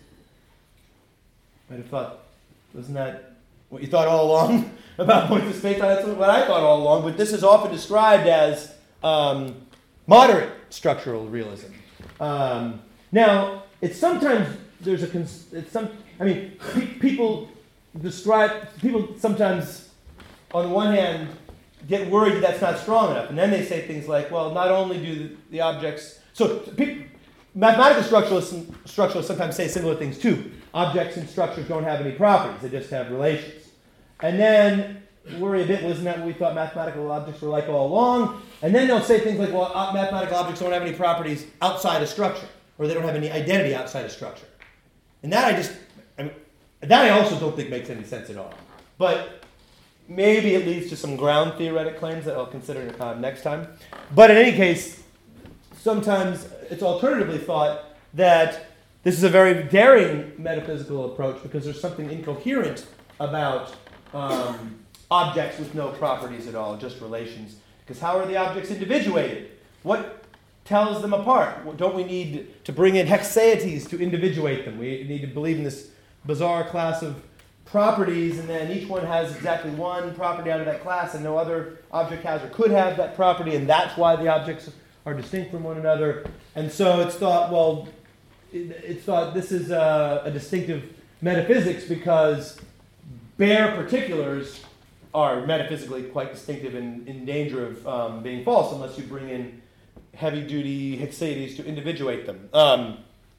Speaker 1: I'd have thought, wasn't that what you thought all along about points of space-time? That's what I thought all along, but this is often described as um, moderate structural realism. Um, now, it's sometimes, there's a, cons- it's some, I mean, pe- people describe, people sometimes, on the one hand, get worried that that's not strong enough, and then they say things like, well, not only do the, the objects, so pe- mathematical structuralists, structuralists sometimes say similar things too. Objects and structures don't have any properties, they just have relations. And then worry a bit, wasn't that what we thought mathematical objects were like all along? And then they'll say things like, well, uh, mathematical objects don't have any properties outside of structure, or they don't have any identity outside of structure. And that I just, I mean, that I also don't think makes any sense at all. But maybe it leads to some ground theoretic claims that I'll consider uh, next time. But in any case, sometimes it's alternatively thought that this is a very daring metaphysical approach because there's something incoherent about um, objects with no properties at all, just relations. Because how are the objects individuated? What tells them apart? Don't we need to bring in hexaeties to individuate them? We need to believe in this bizarre class of properties, and then each one has exactly one property out of that class, and no other object has or could have that property, and that's why the objects are distinct from one another. And so it's thought, well, it's thought this is a, a distinctive metaphysics because bare particulars are metaphysically quite distinctive and in danger of um, being false unless you bring in heavy-duty hexaeties to individuate them. Um,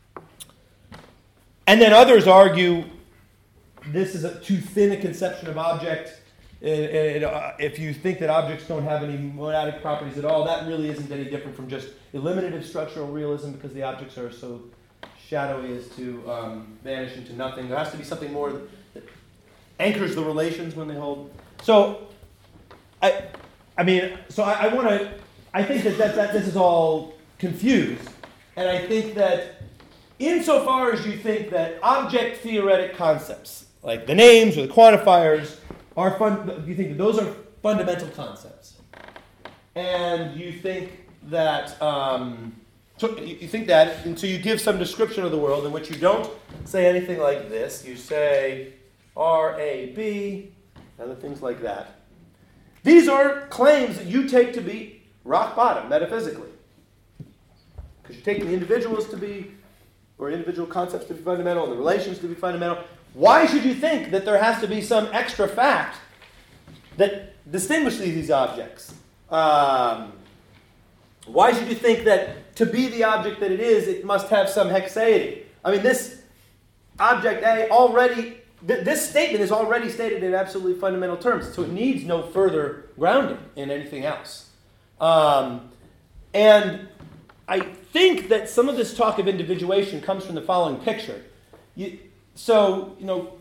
Speaker 1: and then others argue this is a, too thin a conception of object. It, it, uh, if you think that objects don't have any monadic properties at all, that really isn't any different from just eliminative structural realism because the objects are so shadowy as to um, vanish into nothing. There has to be something more that anchors the relations when they hold. So, I, I mean, so I, I want to. I think that, that that this is all confused, and I think that insofar as you think that object theoretic concepts like the names or the quantifiers are fun, you think that those are fundamental concepts, and you think that um, so you, you think that, and so you give some description of the world in which you don't say anything like this. You say R A B. Other things like that. These are claims that you take to be rock bottom, metaphysically. Because you're taking the individuals to be, or individual concepts to be fundamental, and the relations to be fundamental. why should you think that there has to be some extra fact that distinguishes these objects? Um, why should you think that to be the object that it is, it must have some hexaity? I mean, this object A already, th- this statement is already stated in absolutely fundamental terms, so it needs no further grounding in anything else. Um, and I think that some of this talk of individuation comes from the following picture. You, so, you know,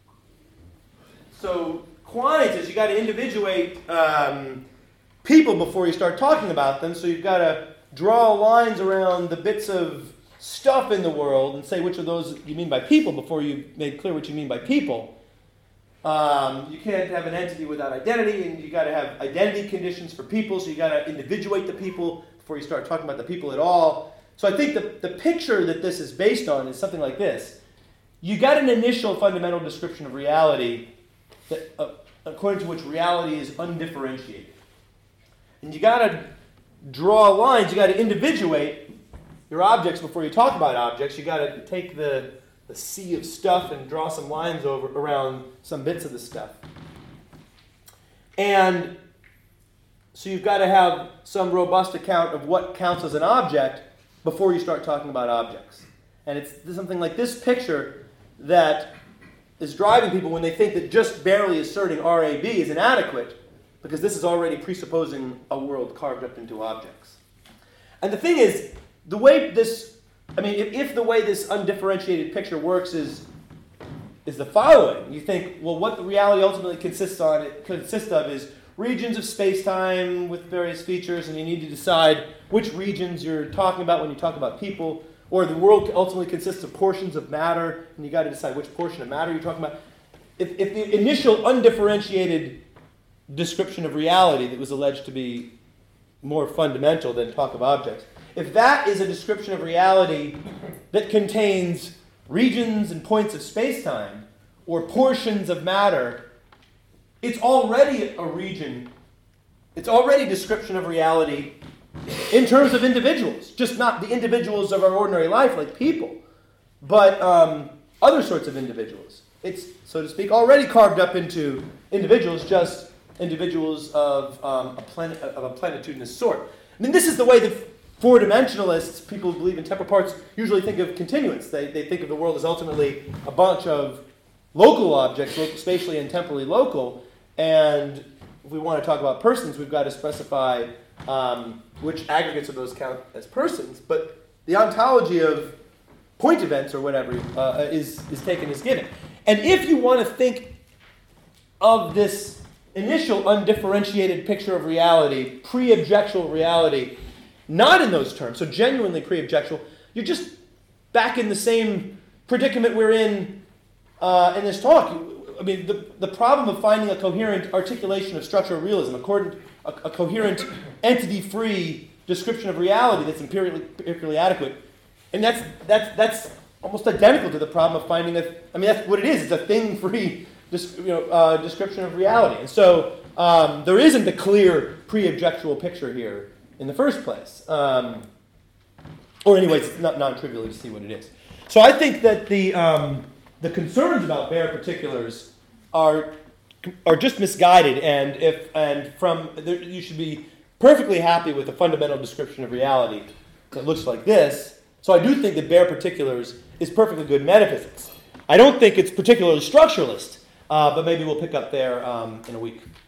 Speaker 1: so Aquinas, you got to individuate um, people before you start talking about them, so you've got to draw lines around the bits of stuff in the world and say which of those you mean by people before you made clear what you mean by people. Um, you can't have an entity without identity, and you got to have identity conditions for people, so you got to individuate the people before you start talking about the people at all. So I think the, the picture that this is based on is something like this. You got an initial fundamental description of reality that, uh, according to which reality is undifferentiated. And you got to draw lines, you got to individuate your objects before you talk about objects. You got to take the, the sea of stuff and draw some lines over around some bits of the stuff. And so you've got to have some robust account of what counts as an object before you start talking about objects. And it's something like this picture that is driving people when they think that just barely asserting R A B is inadequate, because this is already presupposing a world carved up into objects. And the thing is, the way this, I mean, if, if the way this undifferentiated picture works is, is the following, you think, well, what the reality ultimately consists on it consists of is regions of space-time with various features, and you need to decide which regions you're talking about when you talk about people, or the world ultimately consists of portions of matter, and you got to decide which portion of matter you're talking about. If, if the initial undifferentiated description of reality that was alleged to be more fundamental than talk of objects, if that is a description of reality that contains regions and points of space-time, or portions of matter, it's already a region, it's already a description of reality in terms of individuals, just not the individuals of our ordinary life like people, but um, other sorts of individuals. It's, so to speak, already carved up into individuals, just individuals of, um, a, planet, of a plenitudinous sort. I mean, this is the way that four-dimensionalists, people who believe in temporal parts, usually think of continuance. They, they think of the world as ultimately a bunch of local objects, local, spatially and temporally local, and if we want to talk about persons, we've got to specify um, which aggregates of those count as persons, but the ontology of point events or whatever uh, is, is taken as given. And if you want to think of this initial undifferentiated picture of reality, pre-objectual reality, not in those terms, so genuinely pre-objectual, you're just back in the same predicament we're in uh, in this talk. I mean, the, the problem of finding a coherent articulation of structural realism, according a, a coherent entity-free description of reality that's empirically, empirically adequate, and that's that's that's almost identical to the problem of finding a. I mean, that's what it is. It's a thing-free, you know, uh, description of reality, and so um, there isn't a clear pre-objectual picture here in the first place, um, or anyways, it's not non-trivial to see what it is. So I think that the um, the concerns about bare particulars are are just misguided, and if and from there, you should be perfectly happy with a fundamental description of reality that looks like this. So I do think that bare particulars is perfectly good metaphysics. I don't think it's particularly structuralist, uh, but maybe we'll pick up there um, in a week.